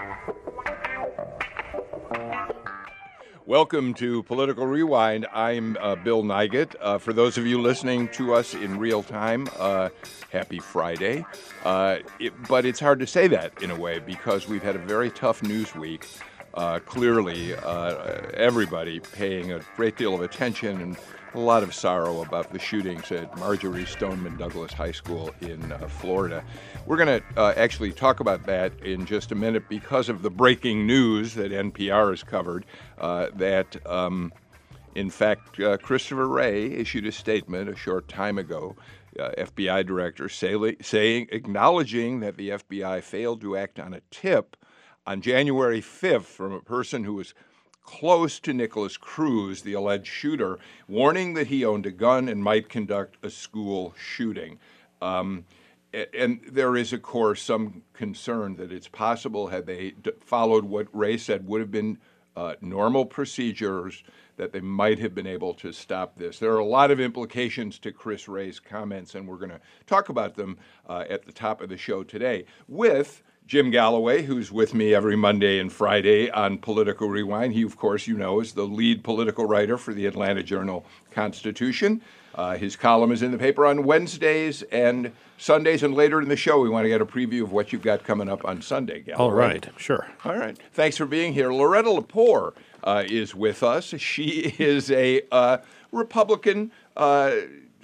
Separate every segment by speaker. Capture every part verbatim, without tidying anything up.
Speaker 1: Welcome to Political Rewind. I'm uh, Bill Nigut. Uh, for those of you listening to us in real time, uh, happy Friday. Uh, it, but it's hard to say that in a way because we've had a very tough news week. Uh, clearly, uh, everybody paying a great deal of attention and a lot of sorrow about the shootings at Marjory Stoneman Douglas High School in uh, Florida. We're going to uh, actually talk about that in just a minute because of the breaking news that N P R has covered uh, that, um, in fact, uh, Christopher Wray issued a statement a short time ago, uh, F B I director, say, saying, acknowledging that the F B I failed to act on a tip on January fifth from a person who was close to Nicholas Cruz, the alleged shooter, warning that he owned a gun and might conduct a school shooting. Um, and there is, of course, some concern that it's possible, had they d- followed what Wray said would have been uh, normal procedures, that they might have been able to stop this. There are a lot of implications to Chris Wray's comments, and we're going to talk about them uh, at the top of the show today with Jim Galloway, who's with me every Monday and Friday on Political Rewind. He, of course, you know, is the lead political writer for the Atlanta Journal-Constitution. Uh, his column is in the paper on Wednesdays and Sundays, and later in the show, we want to get a preview of what you've got coming up on Sunday, Galloway.
Speaker 2: All right, sure.
Speaker 1: All right. Thanks for being here. Loretta Lepore uh, is with us. She is a uh, Republican uh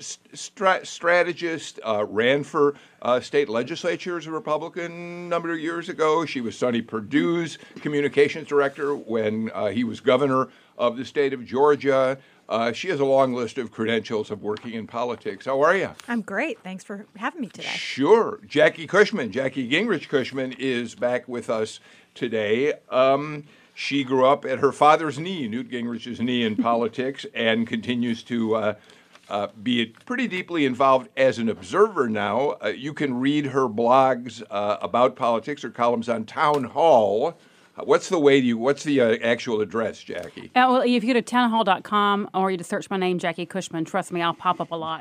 Speaker 1: Stra- strategist, uh, ran for uh, state legislature as a Republican a number of years ago. She was Sonny Perdue's communications director when uh, he was governor of the state of Georgia. Uh, she has a long list of credentials of working in politics. How are you?
Speaker 3: I'm great. Thanks for having me today.
Speaker 1: Sure. Jackie Cushman, Jackie Gingrich Cushman is back with us today. Um, she grew up at her father's knee, Newt Gingrich's knee in politics, and continues to uh, Uh, be pretty deeply involved as an observer now. Uh, you can read her blogs uh, about politics or columns on Town Hall. Uh, what's the way you? What's the uh, actual address, Jackie?
Speaker 4: Uh, well, if you go to town hall dot com or you just search my name, Jackie Cushman, trust me, I'll pop up a lot.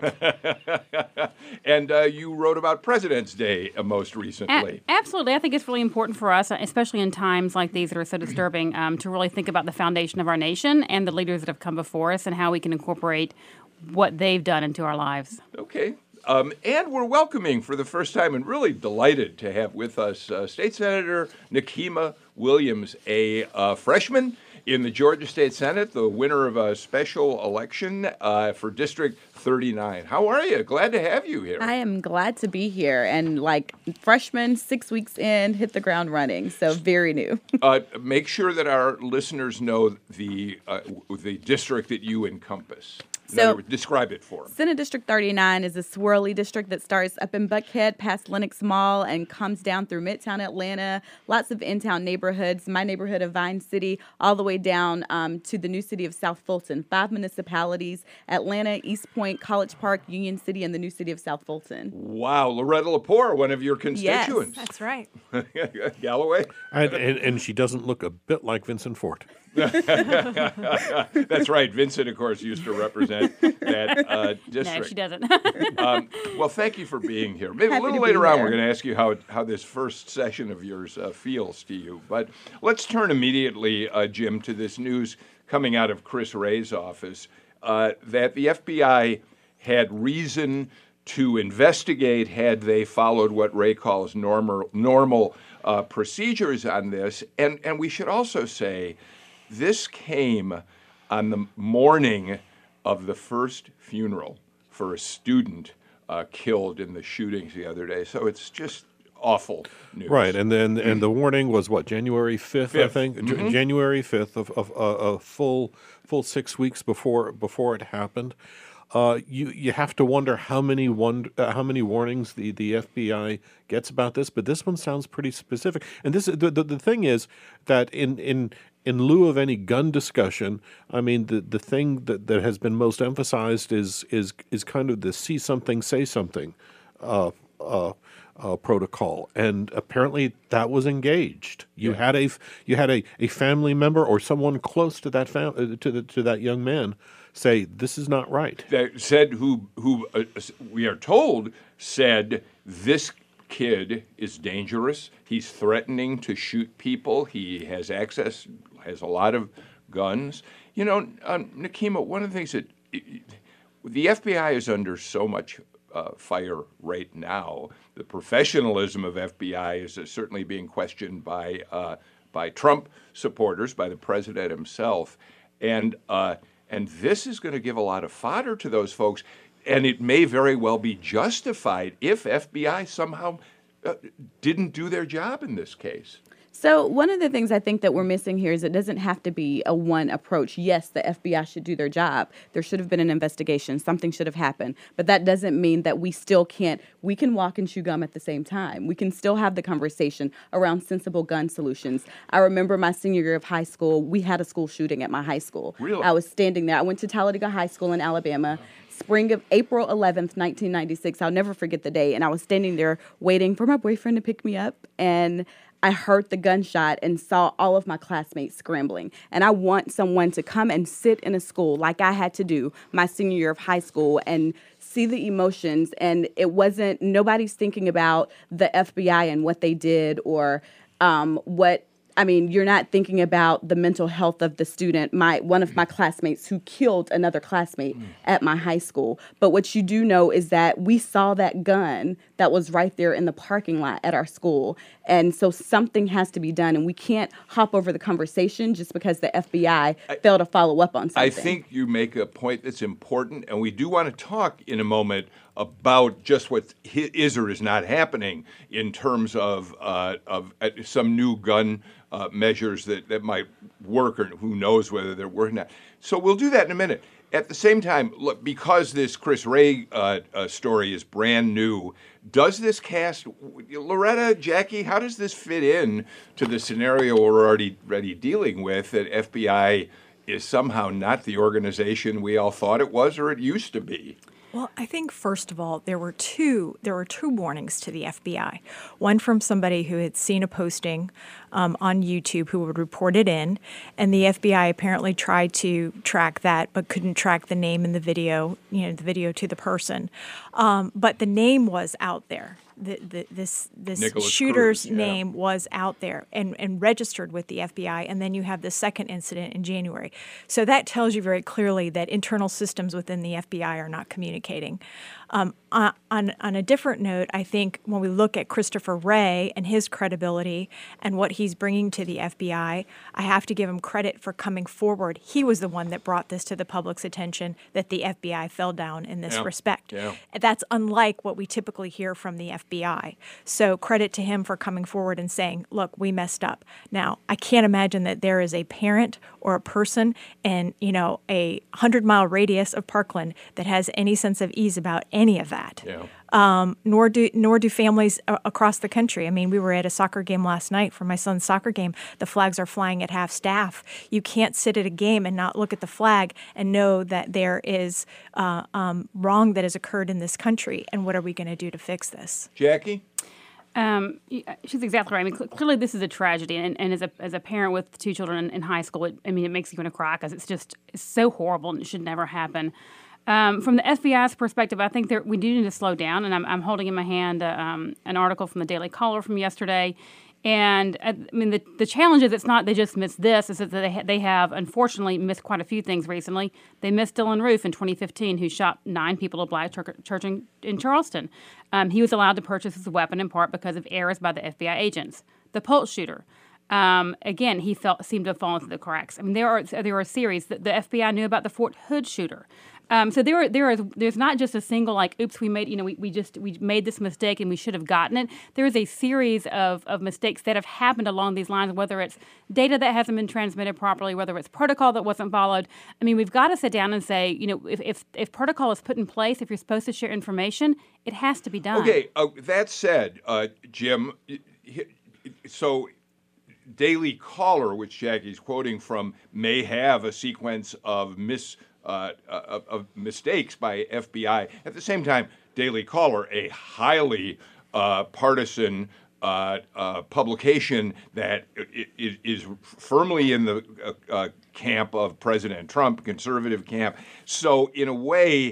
Speaker 1: And uh, you wrote about President's Day uh, most recently.
Speaker 4: A- absolutely. I think it's really important for us, especially in times like these that are so disturbing, um, to really think about the foundation of our nation and the leaders that have come before us and how we can incorporate what they've done into our lives.
Speaker 1: Okay. Um, and we're welcoming for the first time and really delighted to have with us uh, State Senator Nikema Williams, a uh, freshman in the Georgia State Senate, the winner of a special election uh, for District thirty-nine. How are you? Glad to have you here.
Speaker 5: I am glad to be here. And like freshman, six weeks in, hit the ground running. So very new.
Speaker 1: uh, make sure that our listeners know the uh, the district that you encompass. In
Speaker 5: So,
Speaker 1: other words, describe it for them.
Speaker 5: Senate District thirty-nine is a swirly district that starts up in Buckhead past Lenox Mall and comes down through Midtown Atlanta, lots of in-town neighborhoods, my neighborhood of Vine City, all the way down um, to the new city of South Fulton. Five municipalities, Atlanta, East Point, College Park, Union City, and the new city of South Fulton.
Speaker 1: Wow, Loretta Lepore, one of your constituents.
Speaker 3: That's right.
Speaker 1: Galloway?
Speaker 2: And, and, and she doesn't look a bit like Vincent Fort.
Speaker 1: That's right. Vincent, of course, used to represent that uh, district.
Speaker 4: No, she doesn't.
Speaker 1: um, well, thank you for being here. Maybe
Speaker 5: Happy
Speaker 1: a little
Speaker 5: to be
Speaker 1: later on,
Speaker 5: here.
Speaker 1: we're going to ask you how how this first session of yours uh, feels to you. But let's turn immediately, uh, Jim, to this news coming out of Chris Wray's office uh, that the F B I had reason to investigate had they followed what Wray calls normal normal uh, procedures on this. And and we should also say this came on the morning of the first funeral for a student uh, killed in the shootings the other day. So it's just awful news.
Speaker 2: Right, and then and the warning was what, January fifth, I
Speaker 1: Fifth.
Speaker 2: think, J-
Speaker 1: Mhm.
Speaker 2: January fifth of, of uh, a full full six weeks before before it happened. Uh, you you have to wonder how many one uh, how many warnings the, the F B I gets about this, but this one sounds pretty specific. And this the the, the thing is that in in in lieu of any gun discussion, I mean the, the thing that, that has been most emphasized is is is kind of the see something, say something uh, uh, uh, protocol, and apparently that was engaged. You
Speaker 1: Yeah.
Speaker 2: had a you had a, a family member or someone close to that fam- uh, to the, to that young man say this is not right.
Speaker 1: That said who who uh, we are told said this kid is dangerous. He's threatening to shoot people. He has access, has a lot of guns. You know, uh, Nekima, one of the things that the F B I is under so much uh, fire right now. The professionalism of F B I is uh, certainly being questioned by uh, by Trump supporters, by the president himself, and uh, and this is going to give a lot of fodder to those folks. And it may very well be justified if F B I somehow uh, didn't do their job in this case.
Speaker 5: So one of the things I think that we're missing here is it doesn't have to be a one approach. Yes, the F B I should do their job. There should have been an investigation. Something should have happened. But that doesn't mean that we still can't, we can walk and chew gum at the same time. We can still have the conversation around sensible gun solutions. I remember my senior year of high school, we had a school shooting at my high school.
Speaker 1: Really?
Speaker 5: I was standing there. I went to Talladega High School in Alabama. Spring of April eleventh, nineteen ninety-six. I'll never forget the day. And I was standing there waiting for my boyfriend to pick me up. And I heard the gunshot and saw all of my classmates scrambling. And I want someone to come and sit in a school like I had to do my senior year of high school and see the emotions. And it wasn't, nobody's thinking about the F B I and what they did or um, what, I mean, you're not thinking about the mental health of the student. My one of my classmates who killed another classmate mm. at my high school. But what you do know is that we saw that gun that was right there in the parking lot at our school. And so something has to be done. And we can't hop over the conversation just because the F B I, I failed to follow up on something.
Speaker 1: I think you make a point that's important. And we do want to talk in a moment about just what is or is not happening in terms of uh, of uh, some new gun uh, measures that, that might work, or who knows whether they're working or not. So we'll do that in a minute. At the same time, look, because this Chris Wray uh, uh, story is brand new, does this cast, Loretta, Jackie, how does this fit in to the scenario we're already, already dealing with, that F B I is somehow not the organization we all thought it was or it used to be?
Speaker 3: Well, I think first of all, there were two there were two warnings to the F B I. One from somebody who had seen a posting um, on YouTube who would report it in, and the F B I apparently tried to track that, but couldn't track the name in the video, you know, the video to the person. Um, but the name was out there. The, the, this this
Speaker 1: Nicholas
Speaker 3: shooter's
Speaker 1: Cruz, yeah.
Speaker 3: name was out there and, and registered with the F B I, and then you have the second incident in January. So that tells you very clearly that internal systems within the F B I are not communicating. Um, on, on, on a different note, I think when we look at Christopher Wray and his credibility and what he's bringing to the F B I, I have to give him credit for coming forward. He was the one that brought this to the public's attention, that the F B I fell down in this
Speaker 1: Yeah.
Speaker 3: respect.
Speaker 1: Yeah.
Speaker 3: That's unlike what we typically hear from the F B I. So credit to him for coming forward and saying, look, we messed up. Now, I can't imagine that there is a parent or a person in, you know, a hundred-mile radius of Parkland that has any sense of ease about any of that.
Speaker 1: Yeah.
Speaker 3: Um, nor do nor do families a- across the country. I mean, we were at a soccer game last night for my son's soccer game. The flags are flying at half staff. You can't sit at a game and not look at the flag and know that there is uh, um, wrong that has occurred in this country. And what are we going to do to fix this?
Speaker 1: Jackie?
Speaker 4: Um, she's exactly right. I mean, cl- clearly this is a tragedy, and, and as a as a parent with two children in, in high school, it, I mean, it makes you want to cry because it's just it's so horrible and it should never happen. Um, from the F B I's perspective, I think there, we do need to slow down, and I'm, I'm holding in my hand uh, um, an article from the Daily Caller from yesterday. And uh, I mean, the, the challenge is it's not they just missed this; is that they ha- they have unfortunately missed quite a few things recently. They missed Dylan Roof in twenty fifteen, who shot nine people at a black church, church in, in Charleston. Um, he was allowed to purchase his weapon in part because of errors by the F B I agents. The Pulse shooter. Um, again, he felt seemed to have fallen through the cracks. I mean, there are there are series that the F B I knew about the Fort Hood shooter. Um, so there are, there is there's not just a single like, oops, we made you know we, we just we made this mistake and we should have gotten it. There is a series of, of mistakes that have happened along these lines, whether it's data that hasn't been transmitted properly, whether it's protocol that wasn't followed. I mean, we've got to sit down and say, you know, if if, if protocol is put in place, if you're supposed to share information, it has to be done.
Speaker 1: Okay, uh, that said, uh, Jim, so Daily Caller, which Jackie's quoting from, may have a sequence of mis uh, of, of mistakes by F B I. At the same time, Daily Caller, a highly uh, partisan uh, uh, publication that is, is firmly in the uh, uh, camp of President Trump, conservative camp. So in a way,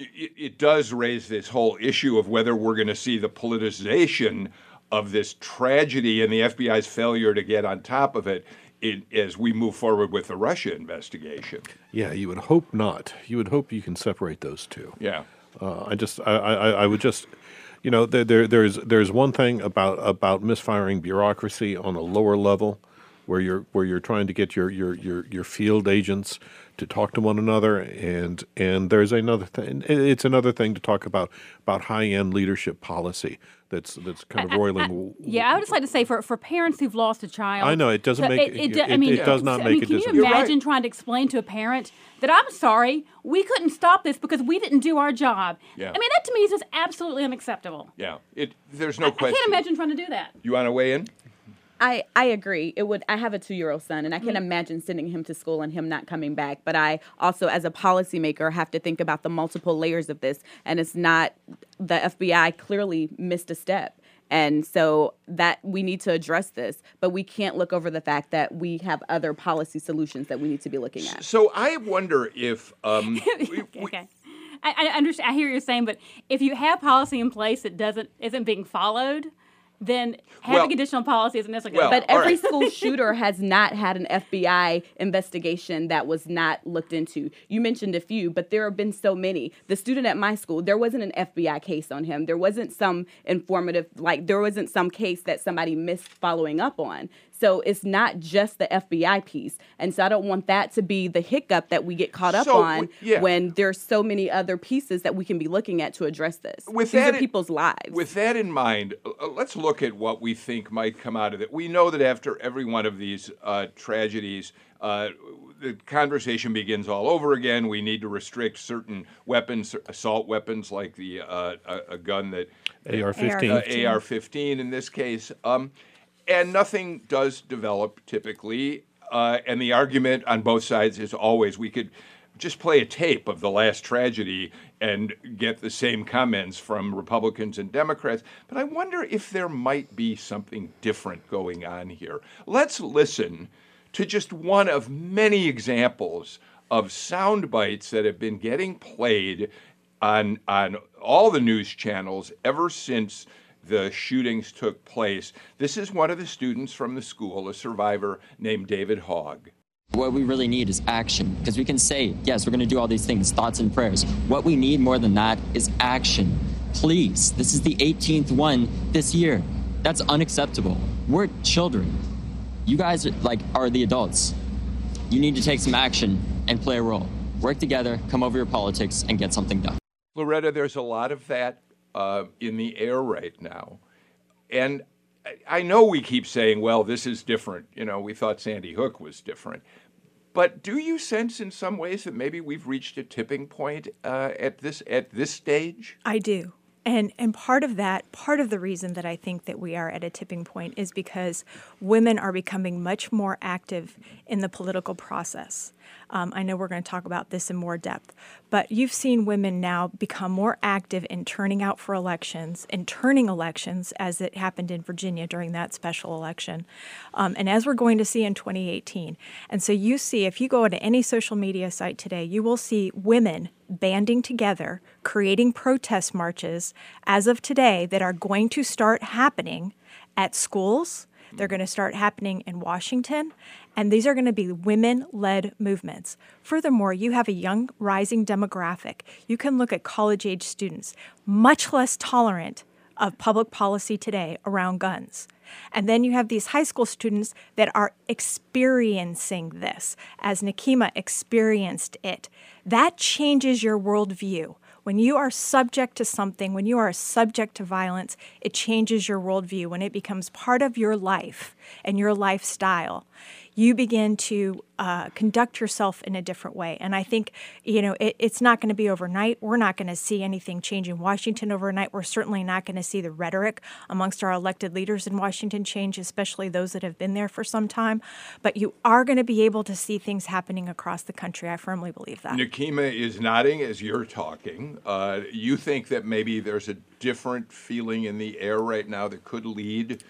Speaker 1: it, it does raise this whole issue of whether we're going to see the politicization of this tragedy and the F B I's failure to get on top of it in, as we move forward with the Russia investigation.
Speaker 2: Yeah, you would hope not. You would hope you can separate those two.
Speaker 1: Yeah.
Speaker 2: Uh, I just, I, I, I would just, you know, there, there, there's, there's one thing about about misfiring bureaucracy on a lower level, where you're where you're trying to get your your your, your field agents to talk to one another, and and there's another thing. It's another thing to talk about about high end leadership policy. That's that's kind of roiling.
Speaker 4: Yeah, I would just like to say for, for parents who've lost a child.
Speaker 2: I know it doesn't
Speaker 4: so
Speaker 2: make
Speaker 4: it.
Speaker 2: it,
Speaker 4: it,
Speaker 2: it,
Speaker 4: I mean,
Speaker 2: it does not
Speaker 4: I
Speaker 2: make
Speaker 4: mean,
Speaker 2: a
Speaker 4: can
Speaker 2: difference.
Speaker 4: you
Speaker 1: You're
Speaker 4: imagine
Speaker 1: right.
Speaker 4: trying to explain to a parent that I'm sorry, we couldn't stop this because we didn't do our job?
Speaker 1: Yeah.
Speaker 4: I mean, that to me is just absolutely unacceptable.
Speaker 1: Yeah. It. There's no
Speaker 4: I, I
Speaker 1: question.
Speaker 4: can't imagine trying to do that.
Speaker 1: You want to weigh in?
Speaker 5: I, I agree. It would. I have a two-year-old son, and I can imagine sending him to school and him not coming back. But I also, as a policymaker, have to think about the multiple layers of this. And it's not the F B I clearly missed a step, and so that we need to address this. But we can't look over the fact that we have other policy solutions that we need to be looking at.
Speaker 1: So I wonder if um, we,
Speaker 4: Okay.
Speaker 1: we-
Speaker 4: okay. I, I understand. I hear what you're saying, but if you have policy in place that doesn't isn't being followed, then having
Speaker 1: Well-
Speaker 4: additional policy isn't necessarily
Speaker 1: well,
Speaker 4: going
Speaker 5: But
Speaker 1: all
Speaker 5: every
Speaker 1: right.
Speaker 5: school shooter has not had an F B I investigation that was not looked into. You mentioned a few, but there have been so many. The student at my school, there wasn't an F B I case on him. There wasn't some informative, like there wasn't some case that somebody missed following up on. So it's not just the F B I piece. And so I don't want that to be the hiccup that we get caught up
Speaker 1: So,
Speaker 5: on
Speaker 1: w- yeah.
Speaker 5: when there's so many other pieces that we can be looking at to address this.
Speaker 1: With
Speaker 5: These
Speaker 1: that
Speaker 5: are
Speaker 1: in-
Speaker 5: people's lives.
Speaker 1: With that in mind, uh, let's look at what we think might come out of it. We know that after every one of these uh, tragedies, uh, the conversation begins all over again. We need to restrict certain weapons, assault weapons, like the uh, a, a gun that
Speaker 2: A R fifteen.
Speaker 1: uh, A R fifteen in this case. Um, and nothing does develop typically. Uh, and the argument on both sides is always we could just play a tape of the last tragedy and get the same comments from Republicans and Democrats. But I wonder if there might be something different going on here. Let's listen to just one of many examples of sound bites that have been getting played on, on all the news channels ever since the shootings took place. This is one of the students from the school, a survivor named David Hogg.
Speaker 6: What we really need is action, because we can say, yes, we're going to do all these things, thoughts and prayers. What we need more than that is action. Please, this is the eighteenth one this year. That's unacceptable. We're children. You guys are, like are the adults. You need to take some action and play a role. Work together, come over your politics, and get something done.
Speaker 1: Loretta, there's a lot of that uh, in the air right now. And I- I know we keep saying, well, this is different. You know, we thought Sandy Hook was different. But do you sense in some ways that maybe we've reached a tipping point uh, at this at this stage?
Speaker 3: I do. And and part of that, part of the reason that I think that we are at a tipping point is because women are becoming much more active in the political process. Um, I know we're going to talk about this in more depth, but you've seen women now become more active in turning out for elections and turning elections, as it happened in Virginia during that special election, um, and as we're going to see in twenty eighteen. And so you see, if you go to any social media site today, you will see women banding together, creating protest marches as of today that are going to start happening at schools. They're going to start happening in Washington, and these are going to be women-led movements. Furthermore, you have a young, rising demographic. You can look at college-age students, much less tolerant of public policy today around guns. And then you have these high school students that are experiencing this, as Nikema experienced it. That changes your worldview. When you are subject to something, when you are subject to violence, it changes your worldview. When it becomes part of your life and your lifestyle, you begin to uh, conduct yourself in a different way. And I think, you know, it, it's not going to be overnight. We're not going to see anything change in Washington overnight. We're certainly not going to see the rhetoric amongst our elected leaders in Washington change, especially those that have been there for some time. But you are going to be able to see things happening across the country. I firmly believe that.
Speaker 1: Nikema is nodding as you're talking. Uh, you think that maybe there's a different feeling in the air right now that could lead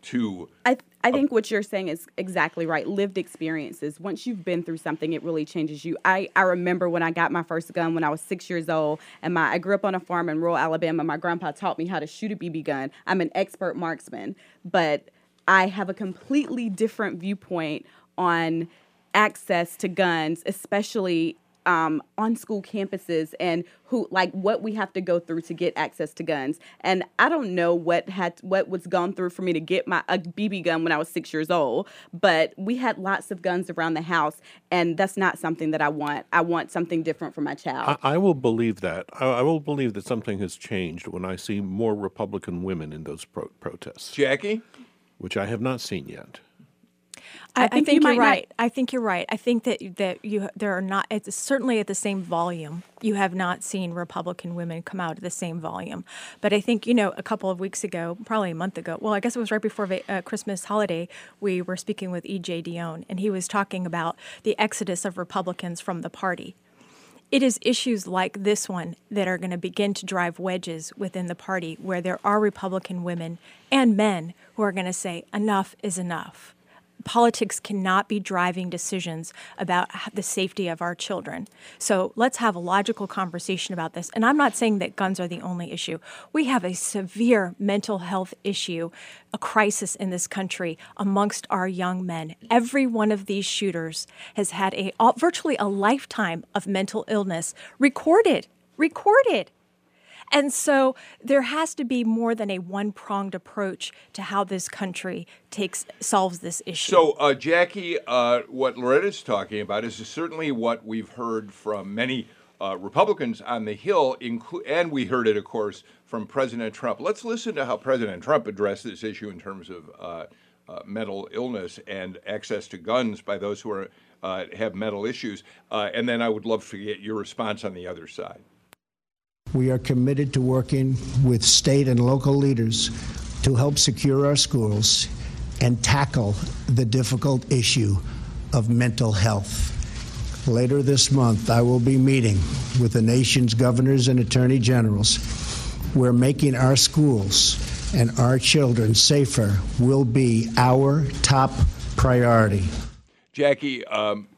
Speaker 1: to.
Speaker 5: I th- I think what you're saying is exactly right. Lived experiences. Once you've been through something, it really changes you. I, I remember when I got my first gun when I was six years old, and my I grew up on a farm in rural Alabama. My grandpa taught me how to shoot a B B gun. I'm an expert marksman, but I have a completely different viewpoint on access to guns, especially Um, on school campuses, and who like what we have to go through to get access to guns. And I don't know what had what was gone through for me to get my a B B gun when I was six years old, but we had lots of guns around the house, and that's not something that I want. I want something different for my child.
Speaker 2: I, I will believe that. I, I will believe that something has changed when I see more Republican women in those pro- protests,
Speaker 1: Jackie?
Speaker 2: which I have not seen yet.
Speaker 3: I, I
Speaker 5: think
Speaker 3: think,
Speaker 5: you
Speaker 3: you are
Speaker 5: might not-
Speaker 3: right. I think you're right. I think that that you there are not. It's certainly at the same volume. You have not seen Republican women come out at the same volume. But I think you know a couple of weeks ago, probably a month ago. Well, I guess it was right before va- uh, Christmas holiday. We were speaking with E J Dion, and he was talking about the exodus of Republicans from the party. It is issues like this one that are going to begin to drive wedges within the party, where there are Republican women and men who are going to say enough is enough. Politics cannot be driving decisions about the safety of our children. So let's have a logical conversation about this. And I'm not saying that guns are the only issue. We have a severe mental health issue, a crisis in this country amongst our young men. Every one of these shooters has had a virtually a lifetime of mental illness recorded, recorded. And so there has to be more than a one-pronged approach to how this country takes solves this issue.
Speaker 1: So, uh, Jackie, uh, what Loretta's talking about is certainly what we've heard from many uh, Republicans on the Hill, inclu- and we heard it, of course, from President Trump. Let's listen to how President Trump addressed this issue in terms of uh, uh, mental illness and access to guns by those who are uh, have mental issues. Uh, and then I would love to get your response on the other side.
Speaker 7: We are committed to working with state and local leaders to help secure our schools and tackle the difficult issue of mental health. Later this month, I will be meeting with the nation's governors and attorney generals. We're making our schools and our children safer will be our top priority.
Speaker 1: Jackie, um,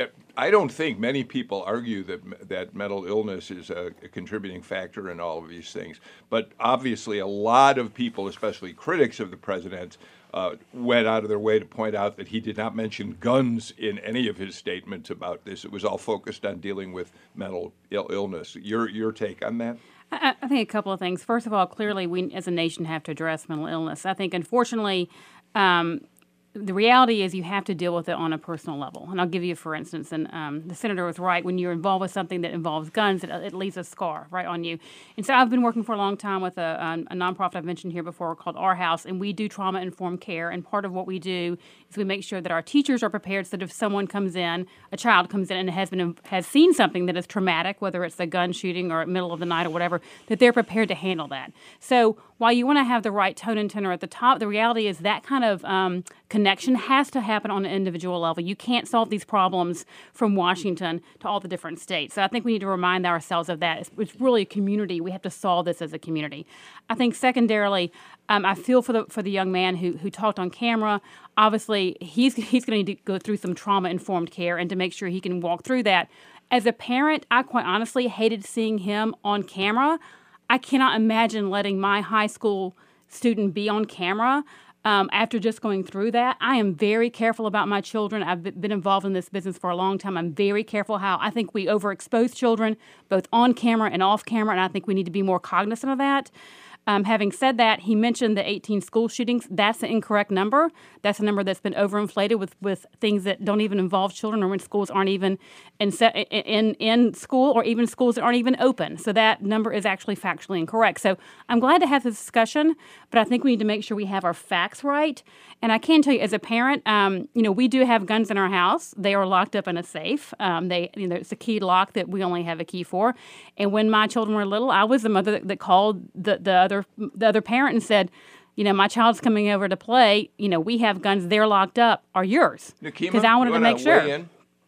Speaker 1: I don't think many people argue that that mental illness is a, a contributing factor in all of these things. But obviously, a lot of people, especially critics of the president, uh, went out of their way to point out that he did not mention guns in any of his statements about this. It was all focused on dealing with mental Ill- illness. Your your take on that?
Speaker 4: I, I think a couple of things. First of all, clearly we as a nation have to address mental illness. I think, unfortunately, um, the reality is you have to deal with it on a personal level. And I'll give you, for instance, and um, the senator was right, when you're involved with something that involves guns, it, it leaves a scar right on you. And so I've been working for a long time with a, a, a nonprofit I've mentioned here before called Our House, and we do trauma-informed care. And part of what we do is we make sure that our teachers are prepared so that if someone comes in, a child comes in and has been has seen something that is traumatic, whether it's a gun shooting or middle of the night or whatever, that they're prepared to handle that. So while you want to have the right tone and tenor at the top, the reality is that kind of um, connection has to happen on an individual level. You can't solve these problems from Washington to all the different states. So I think we need to remind ourselves of that. It's, it's really a community. We have to solve this as a community. I think secondarily, um, I feel for the for the young man who who talked on camera. Obviously, he's he's going to need to go through some trauma-informed care and to make sure he can walk through that. As a parent, I quite honestly hated seeing him on camera. I cannot imagine letting my high school student be on camera um, after just going through that. I am very careful about my children. I've been involved in this business for a long time. I'm very careful how I think we overexpose children, both on camera and off camera, and I think we need to be more cognizant of that. Um, having said that, he mentioned the eighteen school shootings. That's the incorrect number. That's a number that's been overinflated with, with things that don't even involve children, or when schools aren't even in, in in school, or even schools that aren't even open. So that number is actually factually incorrect. So I'm glad to have this discussion, but I think we need to make sure we have our facts right. And I can tell you, as a parent, um, you know, we do have guns in our house. They are locked up in a safe. Um, they, you know, it's a key lock that we only have a key for. And when my children were little, I was the mother that, that called the the other the other parent and said, you know, my child's coming over to play. You know, we have guns. They're locked up. Are yours?
Speaker 1: Nakima,
Speaker 4: because I wanted
Speaker 1: you
Speaker 4: to
Speaker 1: wanna
Speaker 4: make sure.
Speaker 1: weigh in?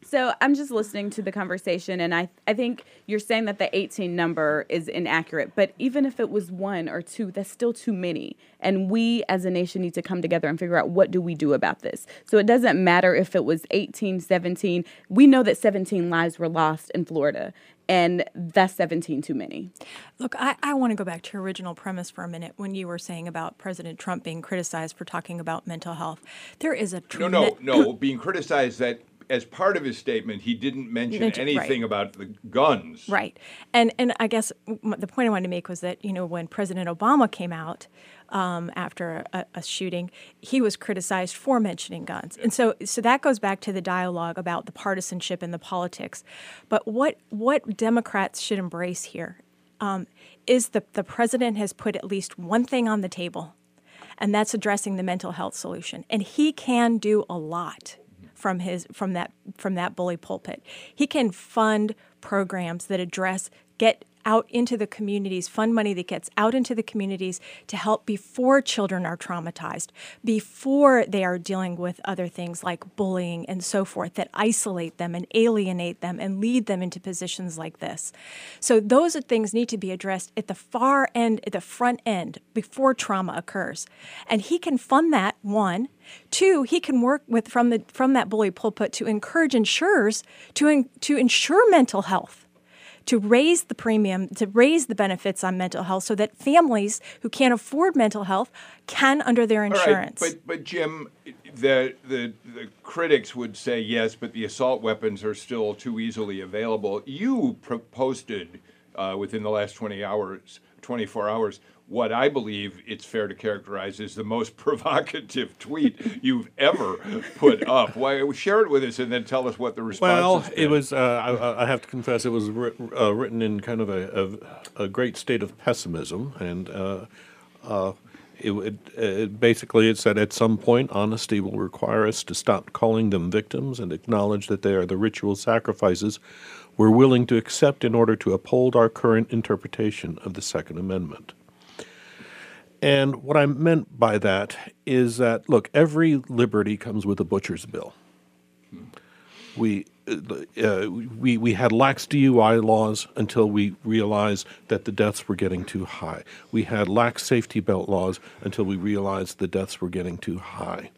Speaker 5: So I'm just listening to the conversation, and I, I think you're saying that the eighteen number is inaccurate. But even if it was one or two, that's still too many. And we as a nation need to come together and figure out what do we do about this. So it doesn't matter if it was eighteen, seventeen. We know that seventeen lives were lost in Florida, and that's seventeen too many.
Speaker 3: Look, I, I want to go back to your original premise for a minute when you were saying about President Trump being criticized for talking about mental health. There is a
Speaker 1: No, no, no. Being criticized that as part of his statement, he didn't mention,
Speaker 3: Mention-
Speaker 1: anything
Speaker 3: right.
Speaker 1: about the guns.
Speaker 3: Right. And and I guess m- the point I wanted to make was that, you know, when President Obama came out um, after a, a shooting, he was criticized for mentioning guns. And so so that goes back to the dialogue about the partisanship and the politics. But what what Democrats should embrace here um, is the, the president has put at least one thing on the table, and that's addressing the mental health solution. And he can do a lot from his from that from that bully pulpit. He can fund programs that address get out into the communities, fund money that gets out into the communities to help before children are traumatized, before they are dealing with other things like bullying and so forth that isolate them and alienate them and lead them into positions like this. So those are things need to be addressed at the far end, at the front end, before trauma occurs. And he can fund that, one. Two, he can work with from the from that bully pulpit to encourage insurers to in, to ensure mental health, to raise the premium, to raise the benefits on mental health so that families who can't afford mental health can under their insurance.
Speaker 1: All right, but, but Jim, the, the, the critics would say, yes, but the assault weapons are still too easily available. You pro- posted uh, within the last twenty hours, twenty-four hours, what I believe it's fair to characterize as the most provocative tweet you've ever put up. Why, share it with us and then tell us what the response
Speaker 2: Well,
Speaker 1: has
Speaker 2: it
Speaker 1: been.
Speaker 2: was, uh, I, I have to confess, it was writ- uh, written in kind of a, a, a great state of pessimism. And uh, uh, it, it, it basically it said, at some point, honesty will require us to stop calling them victims and acknowledge that they are the ritual sacrifices we're willing to accept in order to uphold our current interpretation of the Second Amendment. And what I meant by that is that, look, every liberty comes with a butcher's bill. We, uh, we, we had lax D U I laws until we realized that the deaths were getting too high. We had lax safety belt laws until we realized the deaths were getting too high.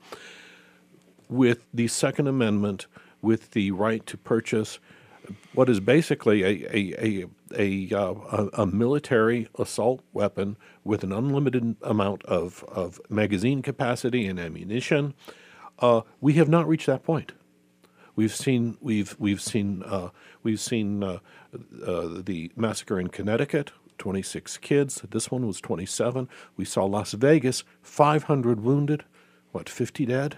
Speaker 2: With the Second Amendment, with the right to purchase what is basically a a a a, uh, a, a military assault weapon with an unlimited amount of, of magazine capacity and ammunition, uh, we have not reached that point. We've seen we've we've seen uh, we've seen uh, uh, the massacre in Connecticut, twenty-six kids. This one was twenty-seven. We saw Las Vegas, five hundred wounded, what, fifty dead.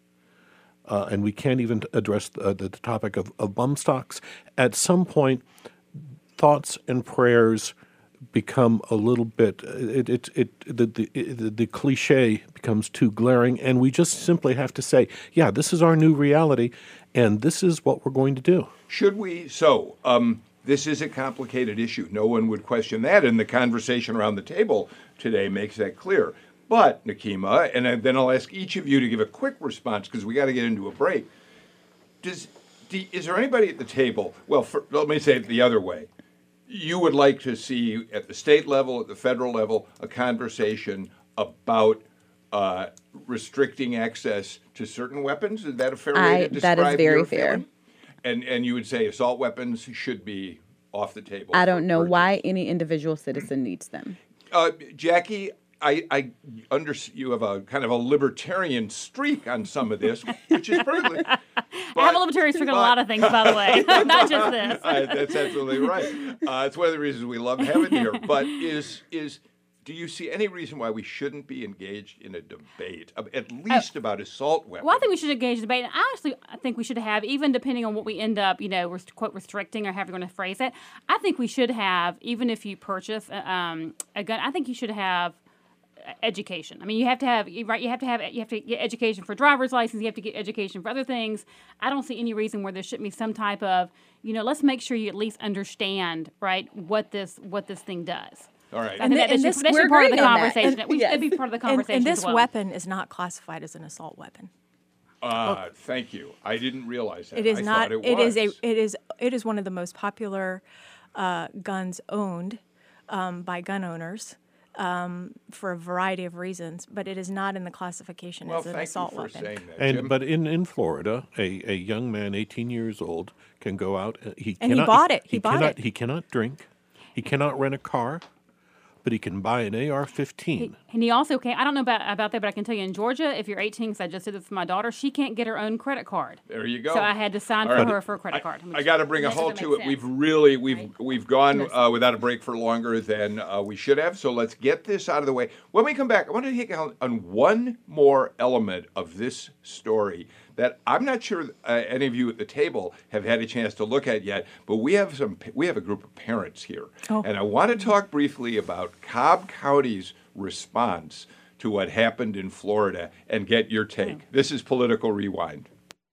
Speaker 2: Uh, and we can't even address the, the topic of, of bump stocks. At some point, thoughts and prayers become a little bit, it, it, it, the, the, it, the cliche becomes too glaring, and we just simply have to say, yeah, this is our new reality, and this is what we're going to do.
Speaker 1: Should we? So, um, this is a complicated issue. No one would question that, and the conversation around the table today makes that clear. But, Nekima, and then I'll ask each of you to give a quick response because we got to get into a break. Does, do, is there anybody at the table? Well, for, let me say it the other way. You would like to see at the state level, at the federal level, a conversation about uh, restricting access to certain weapons? Is that a fair way
Speaker 5: I,
Speaker 1: to describe
Speaker 5: that is very
Speaker 1: your
Speaker 5: fair.
Speaker 1: feeling? And and you would say assault weapons should be off the table.
Speaker 5: I
Speaker 1: for
Speaker 5: don't know
Speaker 1: purchase.
Speaker 5: why any individual citizen needs them.
Speaker 1: Uh, Jackie, I, I under you have a kind of a libertarian streak on some of this, which is perfectly.
Speaker 4: I have a libertarian streak on a lot of things, by the way, not just this.
Speaker 1: uh, that's absolutely right. Uh, it's one of the reasons we love having you here. But is is do you see any reason why we shouldn't be engaged in a debate, uh, at least uh, about assault weapons?
Speaker 4: Well, I think we should engage in debate. And I actually I think we should have, even depending on what we end up, you know, rest- quote, restricting or however you're going to phrase it, I think we should have, even if you purchase um, a gun, I think you should have education. I mean, you have to have right. You have to have you have to get education for driver's license. You have to get education for other things. I don't see any reason where there shouldn't be some type of, you know, let's make sure you at least understand, right, what this what this thing does.
Speaker 1: All right.
Speaker 4: I think that, that should,
Speaker 5: this,
Speaker 4: that should be part of the conversation.
Speaker 5: That.
Speaker 4: We
Speaker 5: Yes.
Speaker 4: should be part of the
Speaker 3: And,
Speaker 4: conversation
Speaker 3: and this
Speaker 4: as well.
Speaker 3: weapon is not classified as an assault weapon.
Speaker 1: Uh, thank you. I didn't realize that.
Speaker 3: It is
Speaker 1: I
Speaker 3: not.
Speaker 1: thought it,
Speaker 3: It
Speaker 1: was.
Speaker 3: is a. It is. It is one of the most popular uh, guns owned um, by gun owners um, for a variety of reasons, but it is not in the classification
Speaker 1: Well,
Speaker 3: as an
Speaker 1: thank
Speaker 3: assault
Speaker 1: you for
Speaker 3: weapon.
Speaker 1: saying that,
Speaker 2: And
Speaker 1: Jim.
Speaker 2: but in, in Florida, a, a young man, eighteen years old, can go out. uh, He
Speaker 3: And he
Speaker 2: cannot,
Speaker 3: bought it. He bought
Speaker 2: cannot,
Speaker 3: it.
Speaker 2: He cannot drink. He cannot rent a car, but he can buy an A R fifteen.
Speaker 4: And he also can't. I don't know about about that, but I can tell you in Georgia, if you're eighteen, because I just did this with my daughter, she can't get her own credit card.
Speaker 1: There you go.
Speaker 4: So I had to sign
Speaker 1: All
Speaker 4: for
Speaker 1: right.
Speaker 4: her for a credit card.
Speaker 1: I got to bring a
Speaker 4: Which
Speaker 1: halt
Speaker 4: doesn't
Speaker 1: to it.
Speaker 4: make
Speaker 1: We've
Speaker 4: sense.
Speaker 1: really we've
Speaker 4: Right?
Speaker 1: we've gone
Speaker 4: Yes.
Speaker 1: uh, without a break for longer than uh, we should have. So let's get this out of the way. When we come back, I want to take on, on one more element of this story that I'm not sure uh, any of you at the table have had a chance to look at yet. But we have some we have a group of parents here,
Speaker 3: Oh.
Speaker 1: and I want to talk briefly about Cobb County's response to what happened in Florida and get your take. This is Political Rewind.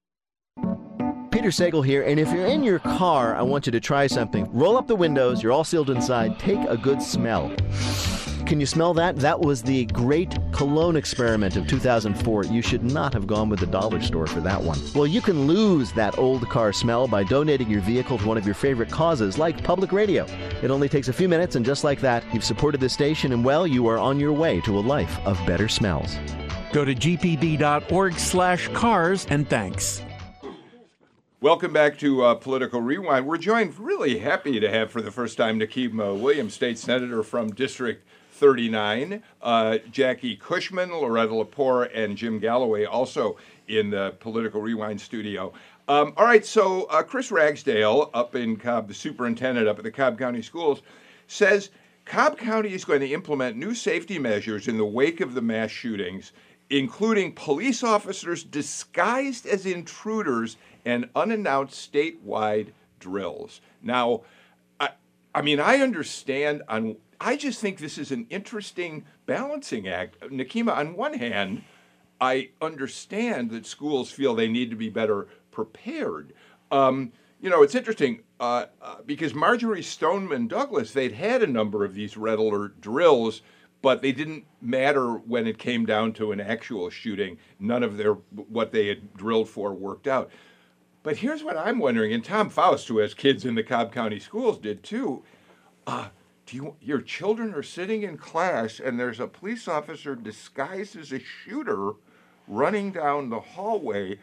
Speaker 8: Peter Sagal here, and if you're in your car, I want you to try something. Roll up the windows, you're all sealed inside, take a good smell. Can you smell that? That was the great cologne experiment of two thousand four. You should not have gone with the dollar store for that one. Well, you can lose that old car smell by donating your vehicle to one of your favorite causes, like public radio. It only takes a few minutes, and just like that, you've supported this station, and well, you are on your way to a life of better smells.
Speaker 9: Go to g p d dot org slash cars and thanks.
Speaker 1: Welcome back to uh, Political Rewind. We're joined, really happy to have for the first time, Nakeem uh, Williams, State Senator from District thirty-nine, uh, Jackie Cushman, Loretta Lepore, and Jim Galloway also in the Political Rewind studio. Um, all right, so uh, Chris Ragsdale up in Cobb, the superintendent up at the Cobb County Schools, says Cobb County is going to implement new safety measures in the wake of the mass shootings, including police officers disguised as intruders and unannounced statewide drills. Now, I, I mean, I understand on, I just think this is an interesting balancing act. Nakima, on one hand, I understand that schools feel they need to be better prepared. Um, you know, it's interesting uh, uh, because Marjorie Stoneman Douglas, they'd had a number of these red alert drills, but they didn't matter when it came down to an actual shooting. None of their what they had drilled for worked out. But here's what I'm wondering, and Tom Faust, who has kids in the Cobb County schools, did too. Uh, do you, your children are sitting in class, and there's a police officer disguised as a shooter running down the hallway.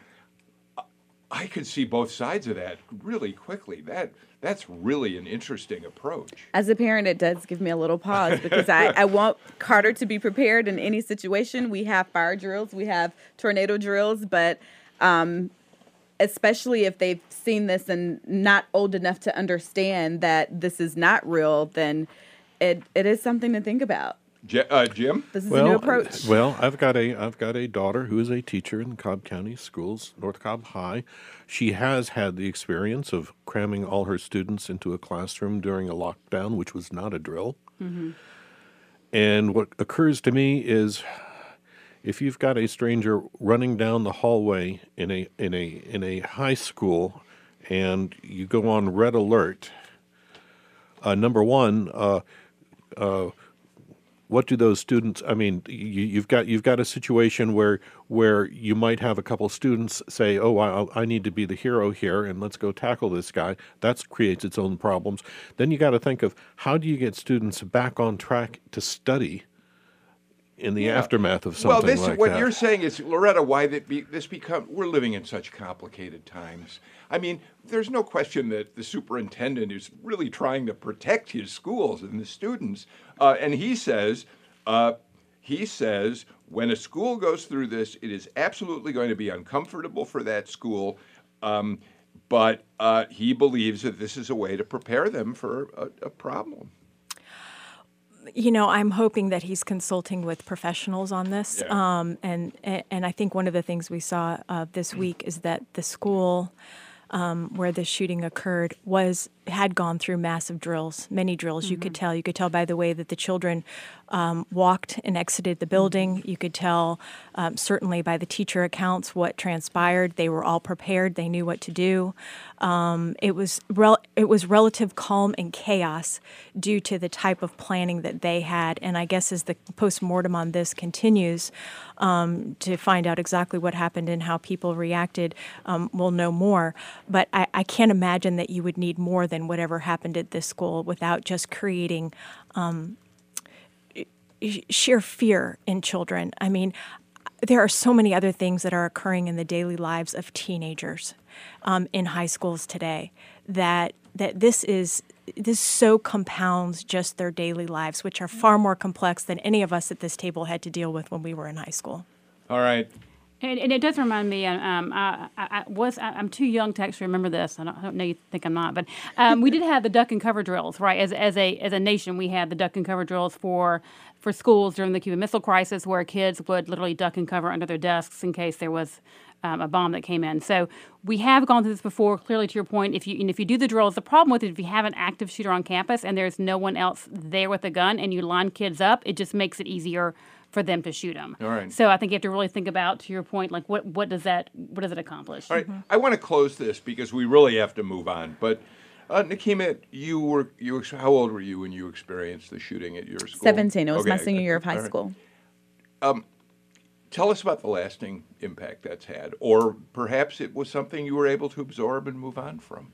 Speaker 1: I could see both sides of that really quickly. That that's really an interesting approach.
Speaker 5: As a parent, it does give me a little pause because I, I want Carter to be prepared in any situation. We have fire drills, we have tornado drills, but um, especially if they've seen this and not old enough to understand that this is not real, then it, it is something to think about.
Speaker 1: J- uh, Jim?
Speaker 5: This is
Speaker 2: Well,
Speaker 5: a new approach.
Speaker 2: well, I've got a I've got a daughter who is a teacher in Cobb County Schools, North Cobb High. She has had the experience of cramming all her students into a classroom during a lockdown, which was not a drill.
Speaker 5: Mm-hmm.
Speaker 2: And what occurs to me is, if you've got a stranger running down the hallway in a in a in a high school, and you go on red alert, uh, number one. Uh, uh, What do those students? I mean, you, you've got you've got a situation where where you might have a couple students say, "Oh, I, I need to be the hero here, and let's go tackle this guy." That creates its own problems. Then you got to think of how do you get students back on track to study in the
Speaker 1: Yeah.
Speaker 2: aftermath of something
Speaker 1: Well, this
Speaker 2: like
Speaker 1: what
Speaker 2: that.
Speaker 1: you're saying is, Loretta, why that be, this become we're living in such complicated times. I mean, there's no question that the superintendent is really trying to protect his schools and the students. Uh, and he says, uh, he says, when a school goes through this, it is absolutely going to be uncomfortable for that school. Um, but uh, he believes that this is a way to prepare them for a, a problem.
Speaker 3: You know, I'm hoping that he's consulting with professionals on this.
Speaker 1: Yeah.
Speaker 3: Um, and, and I think one of the things we saw uh, this week is that the school um, where the shooting occurred was had gone through massive drills, many drills. Mm-hmm. You could tell. You could tell by the way that the children um, walked and exited the building. Mm-hmm. You could tell, um, certainly by the teacher accounts, what transpired. They were all prepared. They knew what to do. Um, it was rel- it was relative calm and chaos due to the type of planning that they had. And I guess as the postmortem on this continues, um, to find out exactly what happened and how people reacted, um, we'll know more. But I, I can't imagine that you would need more than whatever happened at this school without just creating um, sheer fear in children. I mean, there are so many other things that are occurring in the daily lives of teenagers um, in high schools today that that this is this so compounds just their daily lives, which are far more complex than any of us at this table had to deal with when we were in high school.
Speaker 1: All right.
Speaker 4: And, and it does remind me. Um, I, I, I was I, I'm too young to actually remember this. I don't, I don't know you think I'm not, but um, we did have the duck and cover drills, right? As as a as a nation, we had the duck and cover drills for for schools during the Cuban Missile Crisis, where kids would literally duck and cover under their desks in case there was um, a bomb that came in. So we have gone through this before. Clearly, to your point, if you and if you do the drills, the problem with it, if you have an active shooter on campus and there's no one else there with a gun, and you line kids up, it just makes it easier for them to shoot them.
Speaker 1: All right.
Speaker 4: So I think you have to really think about, to your point, like what, what does that what does it accomplish?
Speaker 1: All right. Mm-hmm. I want to close this because we really have to move on. But uh, Nekima, you were you how old were you when you experienced the shooting at your school?
Speaker 5: seventeen. It was
Speaker 1: okay.
Speaker 5: my senior year of high
Speaker 1: All right.
Speaker 5: school.
Speaker 1: Um, tell us about the lasting impact that's had, or perhaps it was something you were able to absorb and move on from.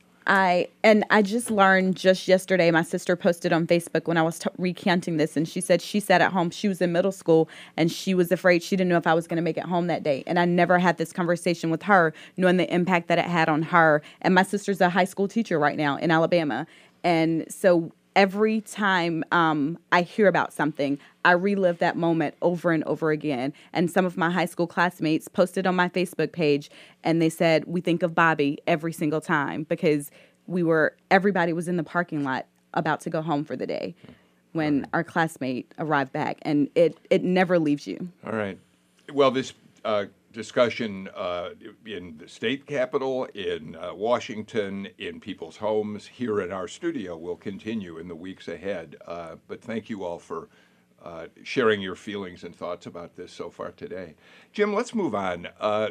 Speaker 5: I and I just learned just yesterday. My sister posted on Facebook when I was t- recanting this, and she said she sat at home. She was in middle school, and she was afraid. She didn't know if I was going to make it home that day. And I never had this conversation with her, knowing the impact that it had on her. And my sister's a high school teacher right now in Alabama, and so every time um, I hear about something, I relive that moment over and over again. And some of my high school classmates posted on my Facebook page, and they said, we think of Bobby every single time, because we were, everybody was in the parking lot about to go home for the day when our classmate arrived back. And it, it never leaves you.
Speaker 1: All right. Well, this uh, discussion uh, in the state capitol, in uh, Washington, in people's homes, here in our studio will continue in the weeks ahead. Uh, but thank you all for uh, sharing your feelings and thoughts about this so far today. Jim, let's move on. Uh,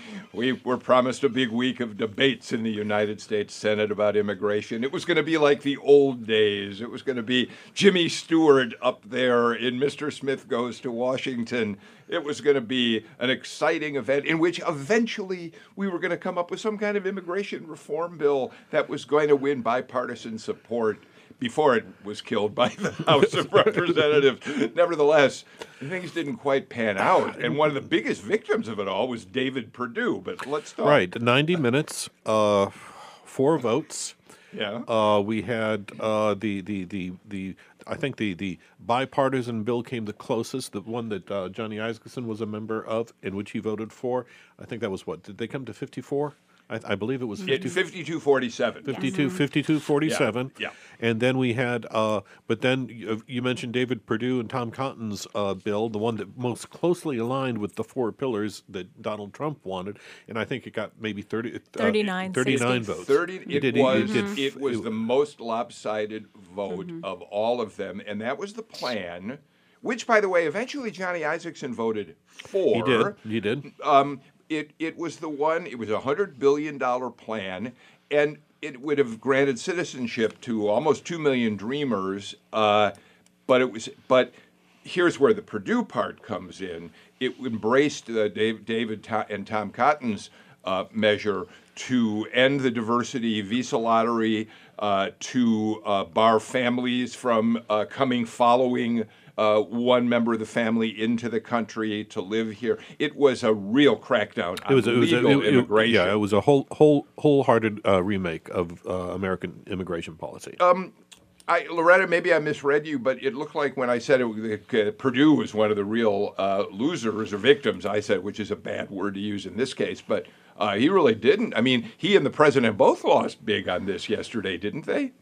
Speaker 1: we were promised a big week of debates in the United States Senate about immigration. It was going to be like the old days. It was going to be Jimmy Stewart up there in Mister Smith Goes to Washington. It was going to be an exciting event in which eventually we were going to come up with some kind of immigration reform bill that was going to win bipartisan support before it was killed by the House of Representatives. Nevertheless, things didn't quite pan out. And one of the biggest victims of it all was David Perdue. But let's talk.
Speaker 2: Right, ninety minutes, uh, four votes.
Speaker 1: Yeah.
Speaker 2: Uh, we had uh, the, the, the, the, I think the, the bipartisan bill came the closest, the one that uh, Johnny Isakson was a member of, in which he voted for. I think that was what? Did they come to fifty-four? I, I believe it was fifty,
Speaker 1: fifty-two forty-seven.
Speaker 2: fifty-two, fifty-two forty-seven.
Speaker 1: Yeah, yeah.
Speaker 2: And then we had, uh, but then you, you mentioned David Perdue and Tom Cotton's uh, bill, the one that most closely aligned with the four pillars that Donald Trump wanted. And I think it got maybe thirty, uh,
Speaker 3: thirty-nine,
Speaker 2: thirty-nine
Speaker 3: sixty.
Speaker 2: votes.
Speaker 1: thirty,
Speaker 2: He
Speaker 1: it,
Speaker 2: did- he
Speaker 1: was,
Speaker 2: did-
Speaker 1: it was the most lopsided vote of all of them. And that was the plan, which, by the way, eventually Johnny Isakson voted for.
Speaker 2: He did. He did.
Speaker 1: Um, it, it was the one, it was a one hundred billion dollars plan, and it would have granted citizenship to almost two million Dreamers, uh, but it was, but here's where the Perdue part comes in. It embraced uh, Dave, David to- and Tom Cotton's uh, measure to end the diversity visa lottery, uh, to uh, bar families from uh, coming following Uh, one member of the family into the country to live here. It was a real crackdown on
Speaker 2: It was, it was
Speaker 1: legal
Speaker 2: a, it- it-
Speaker 1: immigration.
Speaker 2: yeah, it was a whole, whole, wholehearted uh, remake of uh, American immigration policy.
Speaker 1: Um, I, Loretta, maybe I misread you, but it looked like when I said it, uh, Perdue was one of the real uh, losers or victims, I said, which is a bad word to use in this case, but uh, he really didn't. I mean, he and the president both lost big on this yesterday, didn't they?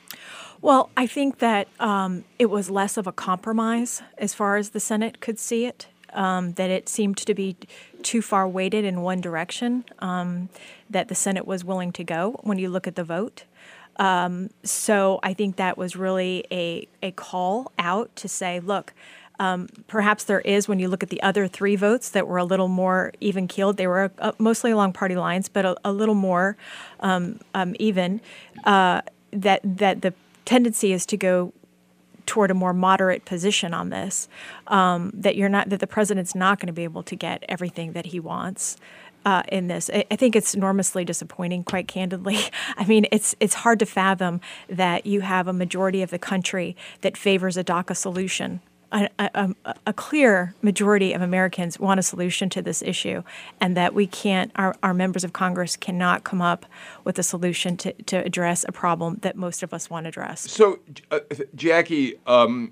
Speaker 3: Well, I think that um, it was less of a compromise as far as the Senate could see it, um, that it seemed to be too far weighted in one direction, um, that the Senate was willing to go when you look at the vote. Um, so I think that was really a, a call out to say, look, um, perhaps there is, when you look at the other three votes that were a little more even-keeled, they were uh, mostly along party lines, but a, a little more um, um, even, uh, that that the tendency is to go toward a more moderate position on this, um, that you're not, that the president's not going to be able to get everything that he wants. Uh, in this, I, I think it's enormously disappointing, quite candidly. I mean, it's it's hard to fathom that you have a majority of the country that favors a DACA solution. A, a, a clear majority of Americans want a solution to this issue, and that we can't, our, our members of Congress cannot come up with a solution to, to address a problem that most of us want addressed.
Speaker 1: So, uh, Jackie, um,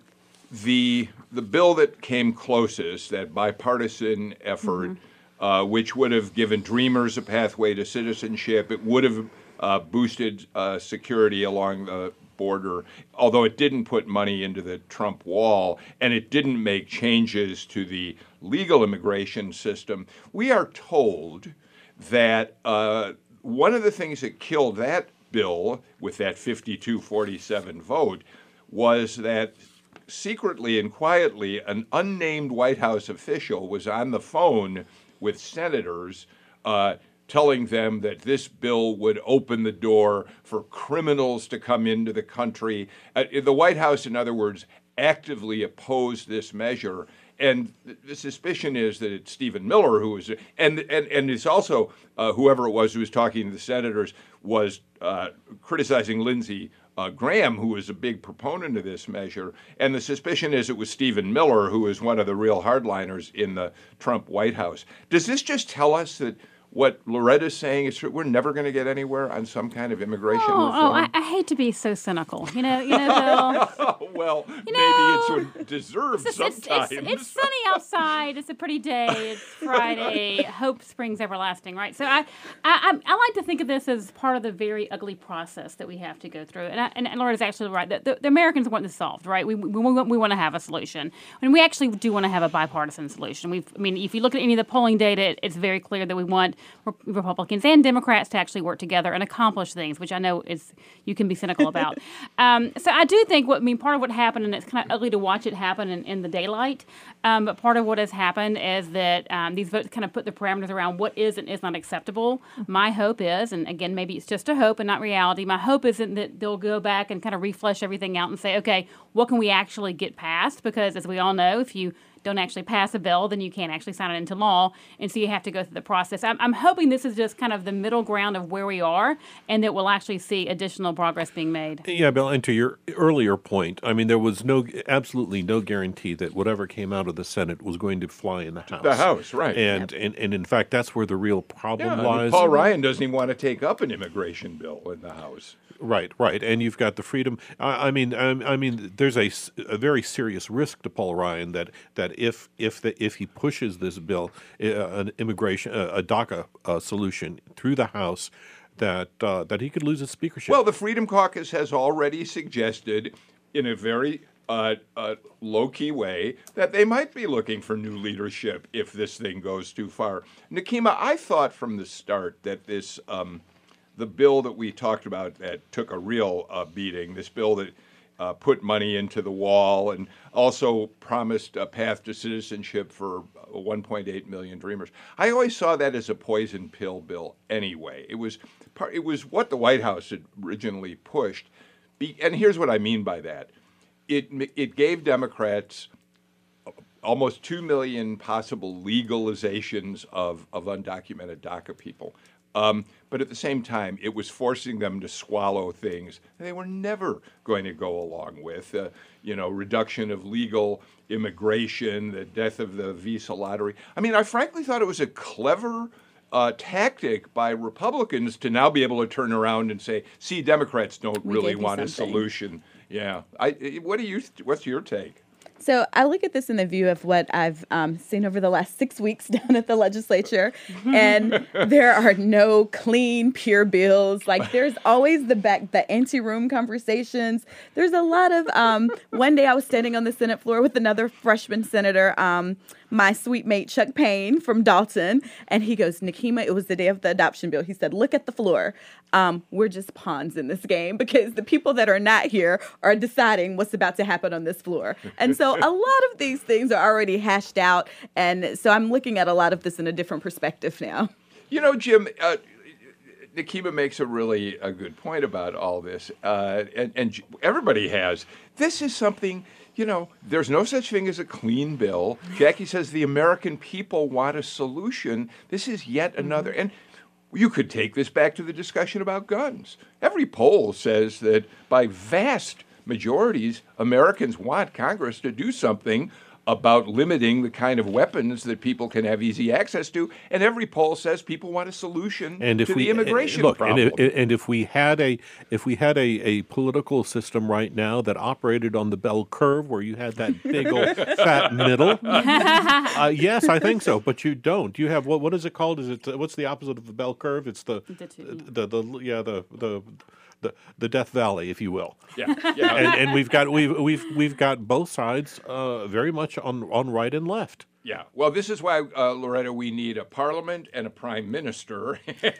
Speaker 1: the the bill that came closest, that bipartisan effort, mm-hmm. Uh, which would have given Dreamers a pathway to citizenship. It would have uh, boosted uh, security along the border, although it didn't put money into the Trump wall, and it didn't make changes to the legal immigration system. We are told that uh, one of the things that killed that bill with that fifty-two forty-seven vote was that secretly and quietly an unnamed White House official was on the phone with senators, uh, telling them that this bill would open the door for criminals to come into the country. Uh, the White House, in other words, actively opposed this measure. And th- the suspicion is that it's Stephen Miller who was, and and, and it's also uh, whoever it was who was talking to the senators was uh, criticizing Lindsey Uh, Graham, who was a big proponent of this measure, and the suspicion is it was Stephen Miller, who is one of the real hardliners in the Trump White House. Does this just tell us that what Loretta's saying is true? We're never going to get anywhere on some kind of immigration
Speaker 4: oh,
Speaker 1: reform?
Speaker 4: Oh, I, I hate to be so cynical. You know, you know, Bill.
Speaker 1: well,
Speaker 4: you
Speaker 1: maybe
Speaker 4: know,
Speaker 1: it's what deserved
Speaker 4: it's,
Speaker 1: sometimes.
Speaker 4: It's, it's, it's sunny outside. It's a pretty day. It's Friday. Hope springs everlasting, right? So I, I, I like to think of this as part of the very ugly process that we have to go through. And I, and, and Loretta's actually right. The, the, the Americans want this solved, right? We we, we, we want to have a solution, and we actually do want to have a bipartisan solution. We've, I mean, if you look at any of the polling data, it, it's very clear that we want Republicans and Democrats to actually work together and accomplish things, which I know is you can be cynical about. um, so I do think what I mean part of what happened, and it's kind of ugly to watch it happen in, in the daylight. Um, but part of what has happened is that um, these votes kind of put the parameters around what is and is not acceptable. My hope is, and again maybe it's just a hope and not reality. My hope is that they'll go back and kind of reflesh everything out and say, okay, what can we actually get passed? Because as we all know, if you don't actually pass a bill, then you can't actually sign it into law. And so you have to go through the process. I'm, I'm hoping this is just kind of the middle ground of where we are, and that we'll actually see additional progress being made.
Speaker 2: Yeah, Bill, and to your earlier point, I mean, there was no, absolutely no guarantee that whatever came out of the Senate was going to fly in the House.
Speaker 1: The House, right.
Speaker 2: And, yep. and, and in fact, that's where the real problem
Speaker 1: yeah,
Speaker 2: lies.
Speaker 1: I mean, Paul Ryan doesn't even want to take up an immigration bill in the House.
Speaker 2: Right, right, and you've got the freedom. I, I mean, I, I mean, there's a, a very serious risk to Paul Ryan that that if if the, if he pushes this bill, uh, an immigration, uh, a DACA uh, solution through the House, that uh, that he could lose his speakership.
Speaker 1: Well, the Freedom Caucus has already suggested, in a very uh, uh, low-key way, that they might be looking for new leadership if this thing goes too far. Nekima, I thought from the start that this. Um, The bill that we talked about that took a real uh, beating, this bill that uh, put money into the wall and also promised a path to citizenship for one point eight million Dreamers. I always saw that as a poison pill bill anyway. It was part, it was what the White House had originally pushed. Be, and here's what I mean by that. It, it gave Democrats almost two million possible legalizations of, of undocumented DACA people. Um, but at the same time, it was forcing them to swallow things they were never going to go along with. Uh, you know, reduction of legal immigration, the death of the visa lottery. I mean, I frankly thought it was a clever uh, tactic by Republicans to now be able to turn around and say, "See, Democrats don't
Speaker 5: We
Speaker 1: really
Speaker 5: gave you
Speaker 1: want a
Speaker 5: something."
Speaker 1: solution." Yeah. I. What do you? What's your take?
Speaker 5: So I look at this in the view of what I've um, seen over the last six weeks down at the legislature, and there are no clean, pure bills. Like there's always the back, the anti-room conversations. There's a lot of. Um, one day I was standing on the Senate floor with another freshman senator, um, my sweet mate Chuck Payne from Dalton, and he goes, Nikema, it was the day of the adoption bill. He said, look at the floor. Um, we're just pawns in this game because the people that are not here are deciding what's about to happen on this floor. And so a lot of these things are already hashed out. And so I'm looking at a lot of this in a different perspective now.
Speaker 1: You know, Jim, uh, Nikema makes a really a good point about all this. Uh, and, and everybody has. This is something, you know, there's no such thing as a clean bill. Jackie says the American people want a solution. This is yet another. And you could take this back to the discussion about guns. Every poll says that by vast majorities, Americans want Congress to do something about limiting the kind of weapons that people can have easy access to. And every poll says people want a solution
Speaker 2: and if
Speaker 1: to
Speaker 2: we,
Speaker 1: the immigration
Speaker 2: look,
Speaker 1: problem.
Speaker 2: And if, and if we had a if we had a, a political system right now that operated on the bell curve where you had that big old fat middle, uh, yes, I think so. But you don't. You have what? What is it called? Is it what's the opposite of the bell curve? It's the the, the, the yeah the the. The, the Death Valley, if you will,
Speaker 1: yeah, yeah.
Speaker 2: and, and we've got we've we've we've got both sides uh, very much on on right and left.
Speaker 1: Yeah, well, this is why, uh, Loretta, we need a parliament and a prime minister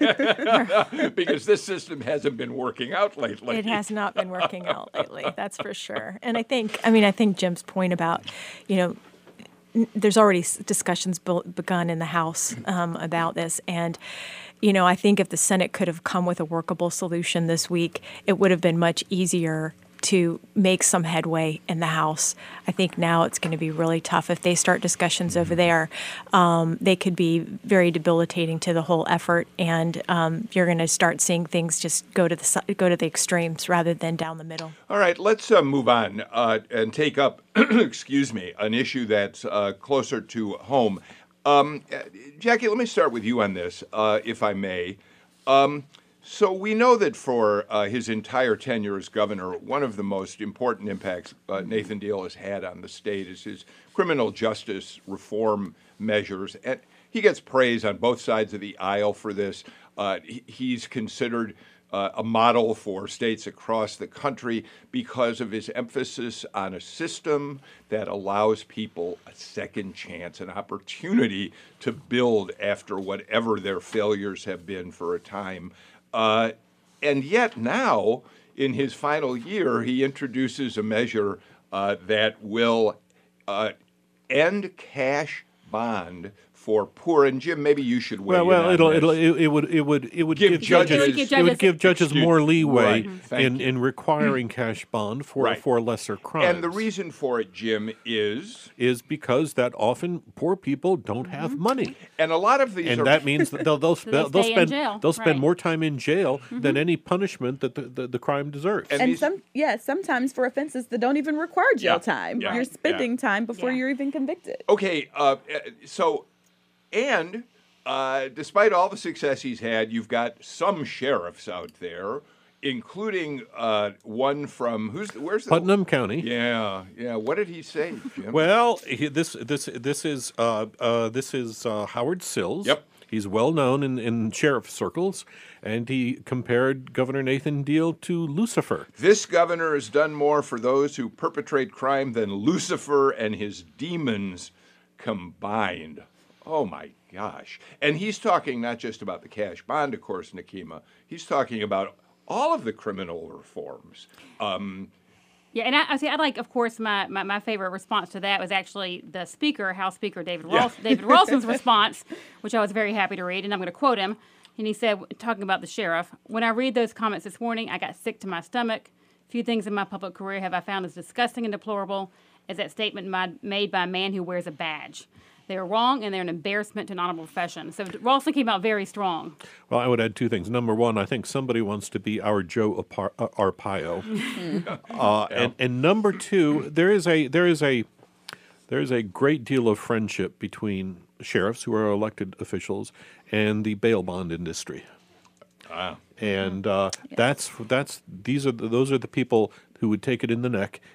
Speaker 1: because this system hasn't been working out lately.
Speaker 3: It has not been working out lately, that's for sure. And I think, I mean, I think Jim's point about, you know, n- there's already s- discussions bu- begun in the House um, about this, and you know, I think if the Senate could have come with a workable solution this week, it would have been much easier to make some headway in the House. I think now it's going to be really tough. If they start discussions over there, um, they could be very debilitating to the whole effort, and um, you're going to start seeing things just go to the si- go to the extremes rather than down the middle.
Speaker 1: All right, let's uh, move on uh, and take up, excuse me, an issue that's uh, closer to home. Um, Jackie, let me start with you on this, uh, if I may. Um, so we know that for uh, his entire tenure as governor, one of the most important impacts uh, Nathan Deal has had on the state is his criminal justice reform measures. And he gets praise on both sides of the aisle for this. Uh, he, he's considered Uh, a model for states across the country because of his emphasis on a system that allows people a second chance, an opportunity to build after whatever their failures have been for a time. Uh, and yet now, in his final year, he introduces a measure uh, that will uh, end cash bond for poor. And Jim, maybe you should weigh
Speaker 2: Well, well,
Speaker 1: in on
Speaker 2: it'll,
Speaker 1: this.
Speaker 2: it'll, it, it would, it would, it would
Speaker 1: Give
Speaker 2: give,
Speaker 1: judges-
Speaker 2: judges,
Speaker 1: It would give
Speaker 2: it would give judges
Speaker 1: Excuse-
Speaker 2: more leeway
Speaker 1: Right, thank
Speaker 2: in,
Speaker 1: you.
Speaker 2: in requiring cash bond for
Speaker 1: Right.
Speaker 2: for lesser crimes.
Speaker 1: And the reason for it, Jim, is
Speaker 2: is because that often poor people don't have money,
Speaker 1: and a lot of these
Speaker 2: and
Speaker 1: are
Speaker 2: that means that they'll they'll,
Speaker 4: they
Speaker 2: spe- they'll
Speaker 4: stay in
Speaker 2: spend
Speaker 4: jail,
Speaker 2: they'll spend
Speaker 4: right.
Speaker 2: more time in jail than any punishment that the, the, the crime deserves.
Speaker 1: And
Speaker 5: And
Speaker 1: these-
Speaker 5: some, yeah, sometimes for offenses that don't even require jail
Speaker 1: Yeah,
Speaker 5: time.
Speaker 1: yeah,
Speaker 5: You're spending time before
Speaker 4: Yeah.
Speaker 5: you're even convicted.
Speaker 1: okay. Uh, so, and uh, despite all the success he's had, you've got some sheriffs out there, including uh, one from who's where's the
Speaker 2: Putnam County.
Speaker 1: Yeah, yeah. What did he say, Jim?
Speaker 2: Well, he, this this this is uh, uh, this is uh, Howard Sills.
Speaker 1: Yep.
Speaker 2: He's well known in, in sheriff circles, and he compared Governor Nathan Deal to Lucifer.
Speaker 1: This governor has done more for those who perpetrate crime than Lucifer and his demons combined. Oh, my gosh. And he's talking not just about the cash bond, of course, Nikema. He's talking about all of the criminal reforms. Um,
Speaker 4: Yeah, and I, I see. I like, of course, my, my, my favorite response to that was actually the Speaker, House Speaker David
Speaker 1: Yeah.
Speaker 4: Ralston, David Ralston's response, which I was very happy to read, and I'm going to quote him. And he said, talking about the sheriff, "When I read those comments this morning, I got sick to my stomach. Few things in my public career have I found as disgusting and deplorable as that statement my, made by a man who wears a badge. They are wrong, and they're an embarrassment to an honorable profession." So Ralston came out very strong.
Speaker 2: Well, I would add two things. Number one, I think somebody wants to be our Joe Apar- uh, Arpaio, uh, and and number two, there is a there is a there is a great deal of friendship between sheriffs who are elected officials and the bail bond industry.
Speaker 1: ah.
Speaker 2: And uh, that's that's these are the, those are the people who would take it in the neck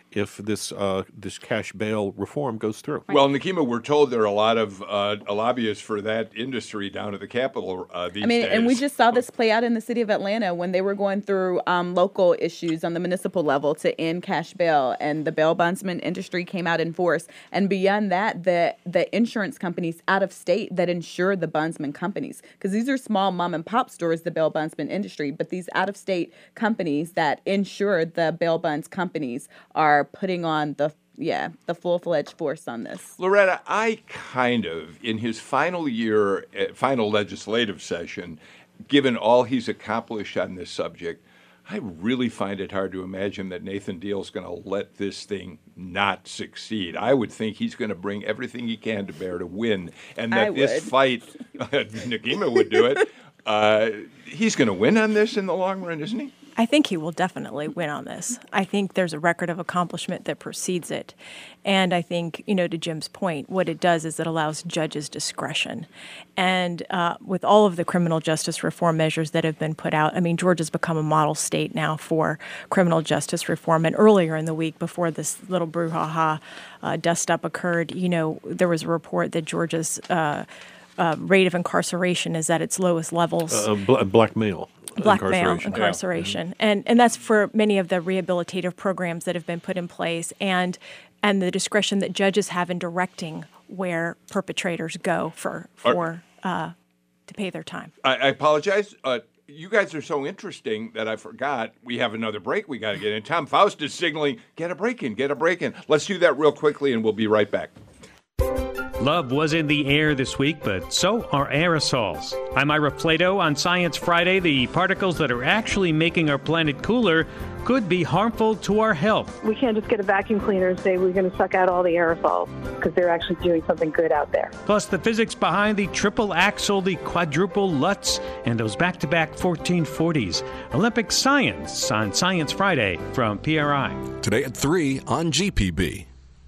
Speaker 2: if this uh, this cash bail reform goes through.
Speaker 1: Well, Nekima, we're told there are a lot of uh, lobbyists for that industry down at the Capitol uh, these
Speaker 5: I mean,
Speaker 1: days.
Speaker 5: and we just saw this play out in the city of Atlanta when they were going through um, local issues on the municipal level to end cash bail, and the bail bondsman industry came out in force. And beyond that, the the insurance companies out of state that insure the bondsman companies, because these are small mom and pop stores, the bail bondsman industry, but these out of state companies that insure the bail bonds companies are putting on the yeah the full-fledged force on this.
Speaker 1: Loretta, I kind of, in his final year, uh, final legislative session, given all he's accomplished on this subject, I really find it hard to imagine that Nathan Deal's going to let this thing not succeed. I would think he's going to bring everything he can to bear to win, and that
Speaker 5: I
Speaker 1: this
Speaker 5: would.
Speaker 1: fight, Nekima would do it. Uh, he's going to win on this in the long run, isn't he?
Speaker 3: I think he will definitely win on this. I think there's a record of accomplishment that precedes it. And I think, you know, to Jim's point, what it does is it allows judges discretion. And uh, with all of the criminal justice reform measures that have been put out, I mean, Georgia's become a model state now for criminal justice reform. And earlier in the week, before this little brouhaha uh, dust-up occurred, you know, there was a report that Georgia's uh, uh, rate of incarceration is at its lowest levels.
Speaker 2: Uh, bl- blackmail.
Speaker 3: Blackmail,
Speaker 2: Incarceration.
Speaker 3: incarceration, yeah. and and that's for many of the rehabilitative programs that have been put in place, and and the discretion that judges have in directing where perpetrators go for for uh, to pay their time.
Speaker 1: I, I apologize. Uh, you guys are so interesting that I forgot we have another break we got to get in. Tom Faust is signaling, get a break in, get a break in. Let's do that real quickly, and we'll be right back.
Speaker 10: Love was in the air this week, but so are aerosols. I'm Ira Flato. On Science Friday, the particles that are actually making our planet cooler could be harmful to our health.
Speaker 11: We can't just get a vacuum cleaner and say we're going to suck out all the aerosols, because they're actually doing something good out there.
Speaker 10: Plus the physics behind the triple axle, the quadruple Lutz, and those back-to-back fourteen forties. Olympic science on Science Friday from P R I.
Speaker 12: Today at three on G P B.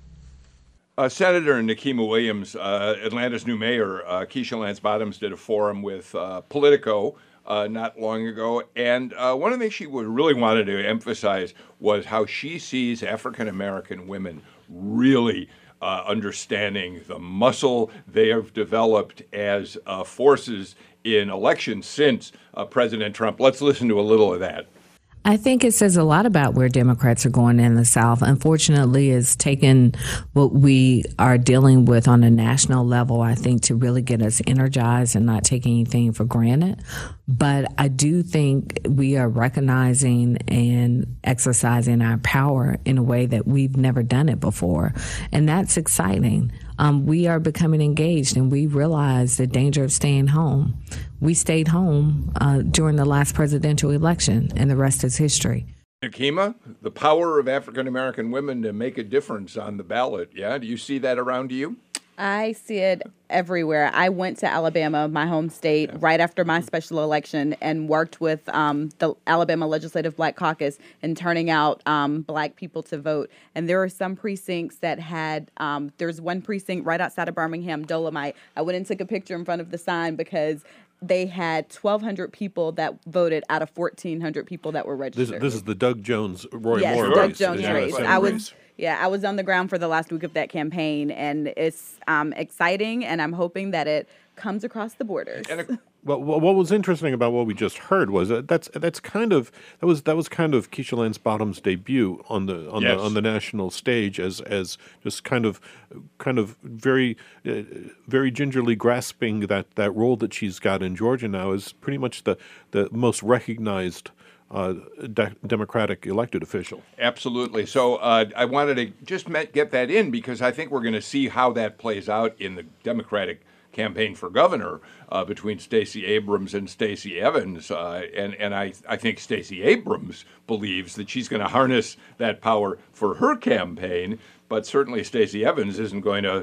Speaker 1: Uh, Senator Nekima Williams, uh, Atlanta's new mayor, uh, Keisha Lance Bottoms, did a forum with uh, Politico uh, not long ago. And uh, one of the things she would really wanted to emphasize was how she sees African-American women really uh, understanding the muscle they have developed as uh, forces in elections since uh, President Trump. Let's listen to a little of that.
Speaker 13: I think it says a lot about where Democrats are going in the South. Unfortunately, it's taken what we are dealing with on a national level, I think, to really get us energized and not take anything for granted. But I do think we are recognizing and exercising our power in a way that we've never done it before. And that's exciting. Um, we are becoming engaged, and we realize the danger of staying home. We stayed home uh, during the last presidential election, and the rest is history.
Speaker 1: Nekima, the power of African-American women to make a difference on the ballot, yeah? Do you see that around you?
Speaker 5: I see it everywhere. I went to Alabama, my home state, right after my special election and worked with um, the Alabama Legislative Black Caucus in turning out um, black people to vote. And there are some precincts that had, um, there's one precinct right outside of Birmingham, Dolomite. I went and took a picture in front of the sign because they had twelve hundred people that voted out of fourteen hundred people that were registered.
Speaker 2: This, this is the Doug Jones, Roy
Speaker 5: yes,
Speaker 2: Moore
Speaker 5: Doug
Speaker 2: race.
Speaker 5: Jones
Speaker 2: Yeah,
Speaker 5: race.
Speaker 2: same
Speaker 5: I was,
Speaker 2: race.
Speaker 5: yeah, I was on the ground for the last week of that campaign, and it's um, exciting, and I'm hoping that it comes across the borders.
Speaker 2: Well, what was interesting about what we just heard was that that's that's kind of that was that was kind of Keisha Lance Bottoms' debut on the on
Speaker 1: Yes.
Speaker 2: the on the national stage as as just kind of kind of very uh, very gingerly grasping that, that role that she's got in Georgia now as pretty much the the most recognized Uh, de- Democratic elected official.
Speaker 1: Absolutely. So uh, I wanted to just met, get that in because I think we're going to see how that plays out in the Democratic campaign for governor uh, between Stacey Abrams and Stacey Evans. Uh, and and I, I think Stacey Abrams believes that she's going to harness that power for her campaign, but certainly Stacey Evans isn't going to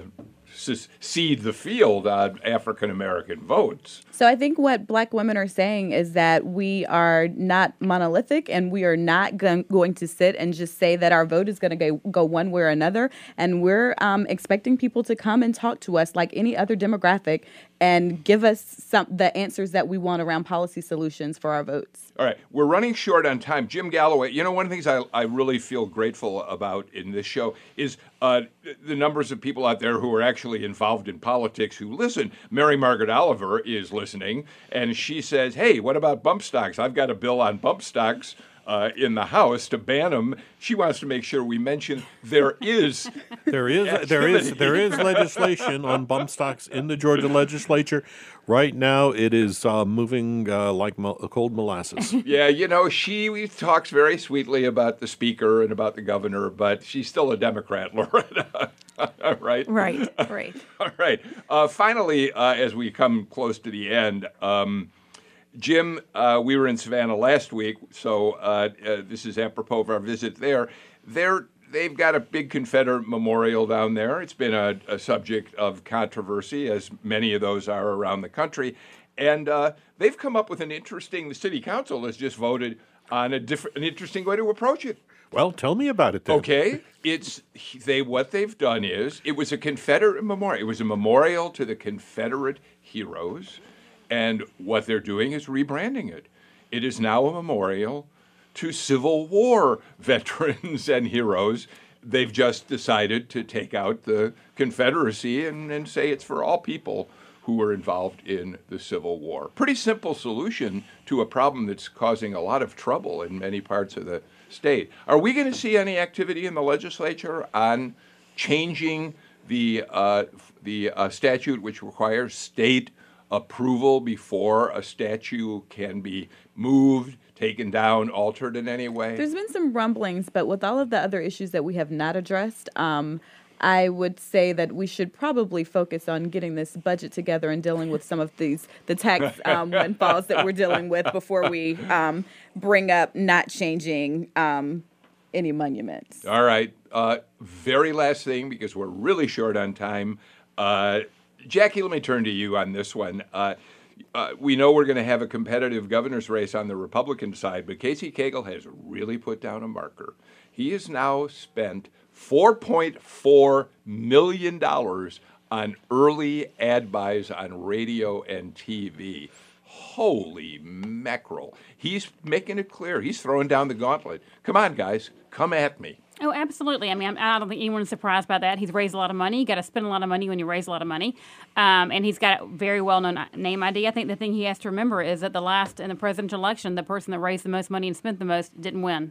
Speaker 1: cede the field on African-American votes.
Speaker 5: So I think what black women are saying is that we are not monolithic, and we are not go- going to sit and just say that our vote is going to go, go one way or another. And we're um, expecting people to come and talk to us like any other demographic and give us some the answers that we want around policy solutions for our votes.
Speaker 1: All right, we're running short on time. Jim Galloway, you know, one of the things I, I really feel grateful about in this show is uh, the numbers of people out there who are actually involved in politics who listen. Mary Margaret Oliver is listening, and she says, hey, what about bump stocks? I've got a bill on bump stocks uh, in the House to ban them. She wants to make sure we mention there is
Speaker 2: there is
Speaker 1: activity.
Speaker 2: there is there is legislation on bump stocks in the Georgia legislature. Right now, it is uh, moving uh, like mo- cold molasses.
Speaker 1: Yeah, you know, she talks very sweetly about the speaker and about the governor, but she's still a Democrat, Loretta. Right?
Speaker 3: Right, right.
Speaker 1: All right. Uh, finally, uh, as we come close to the end, um, Jim, uh, we were in Savannah last week, so uh, uh, this is apropos of our visit there. They're They've got a big Confederate memorial down there. It's been a, a subject of controversy, as many of those are around the country. And uh, they've come up with an interesting, the city council has just voted on a different, an interesting way to approach it.
Speaker 2: Well, tell me about it then.
Speaker 1: Okay. It's, they, what they've done is, it was a Confederate memorial. It was a memorial to the Confederate heroes. And what they're doing is rebranding it. It is now a memorial to Civil War veterans and heroes. They've just decided to take out the Confederacy and, and say it's for all people who were involved in the Civil War. Pretty simple solution to a problem that's causing a lot of trouble in many parts of the state. Are we going to see any activity in the legislature on changing the, uh, the uh, statute which requires state approval before a statue can be moved, taken down, altered in any way?
Speaker 5: There's been some rumblings, but with all of the other issues that we have not addressed, um, I would say that we should probably focus on getting this budget together and dealing with some of these the tax um, windfalls that we're dealing with before we um, bring up not changing um, any monuments.
Speaker 1: All right. Uh, very last thing, because we're really short on time. Uh, Jackie, let me turn to you on this one. Uh, Uh, we know we're going to have a competitive governor's race on the Republican side, but Casey Cagle has really put down a marker. He has now spent four point four million dollars on early ad buys on radio and T V. Holy mackerel. He's making it clear. He's throwing down the gauntlet. Come on, guys. Come at me.
Speaker 4: Oh, absolutely. I mean, I'm, I don't think anyone's surprised by that. He's raised a lot of money. You got to spend a lot of money when you raise a lot of money. Um, and he's got a very well-known name I D. I think the thing he has to remember is that the last, in the presidential election, the person that raised the most money and spent the most didn't win.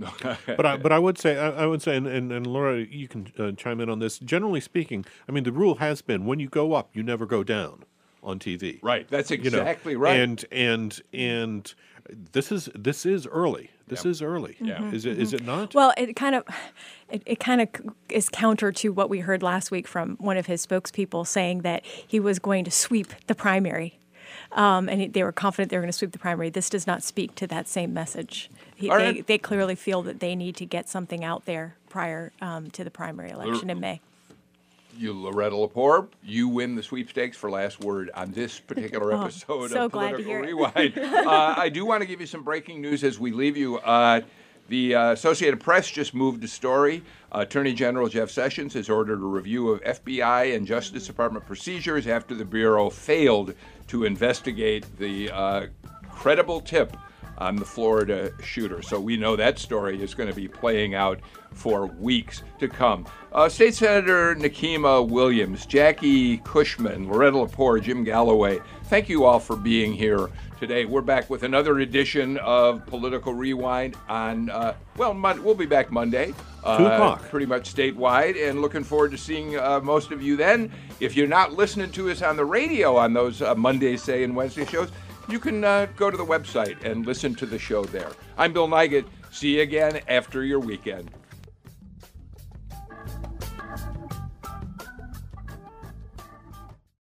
Speaker 2: but I but I would say I, I would say and, and, and Laura, you can uh, chime in on this. Generally speaking, I mean the rule has been when you go up, you never go down on T V.
Speaker 1: Right. That's exactly
Speaker 2: you know?
Speaker 1: right.
Speaker 2: And and and this is this is early. This yep. is early.
Speaker 1: Yeah.
Speaker 2: Mm-hmm. Is it is it not?
Speaker 3: Well, it kind of it, it kind of is counter to what we heard last week from one of his spokespeople saying that he was going to sweep the primary. Um, and they were confident they were going to sweep the primary. This does not speak to that same message. He, they,
Speaker 1: right.
Speaker 3: they clearly feel that they need to get something out there prior um, to the primary election in May.
Speaker 1: You, Loretta Lepore, you win the sweepstakes for last word on this particular
Speaker 3: oh,
Speaker 1: episode
Speaker 3: so
Speaker 1: of
Speaker 3: glad
Speaker 1: Political
Speaker 3: to hear
Speaker 1: Rewind. uh, I do want to give you some breaking news as we leave you. Uh, the uh, Associated Press just moved a story. Uh, Attorney General Jeff Sessions has ordered a review of F B I and Justice Department procedures after the Bureau failed to investigate the uh, credible tip on the Florida shooter. So we know that story is going to be playing out for weeks to come. Uh, State Senator Nikema Williams, Jackie Cushman, Loretta Lepore, Jim Galloway, thank you all for being here today. We're back with another edition of Political Rewind on, uh, well, Mon- we'll be back Monday. Uh,
Speaker 2: Two o'clock.
Speaker 1: Pretty much statewide, and looking forward to seeing uh, most of you then. If you're not listening to us on the radio on those uh, Monday, say, and Wednesday shows, you can uh, go to the website and listen to the show there. I'm Bill Nigut. See you again after your weekend.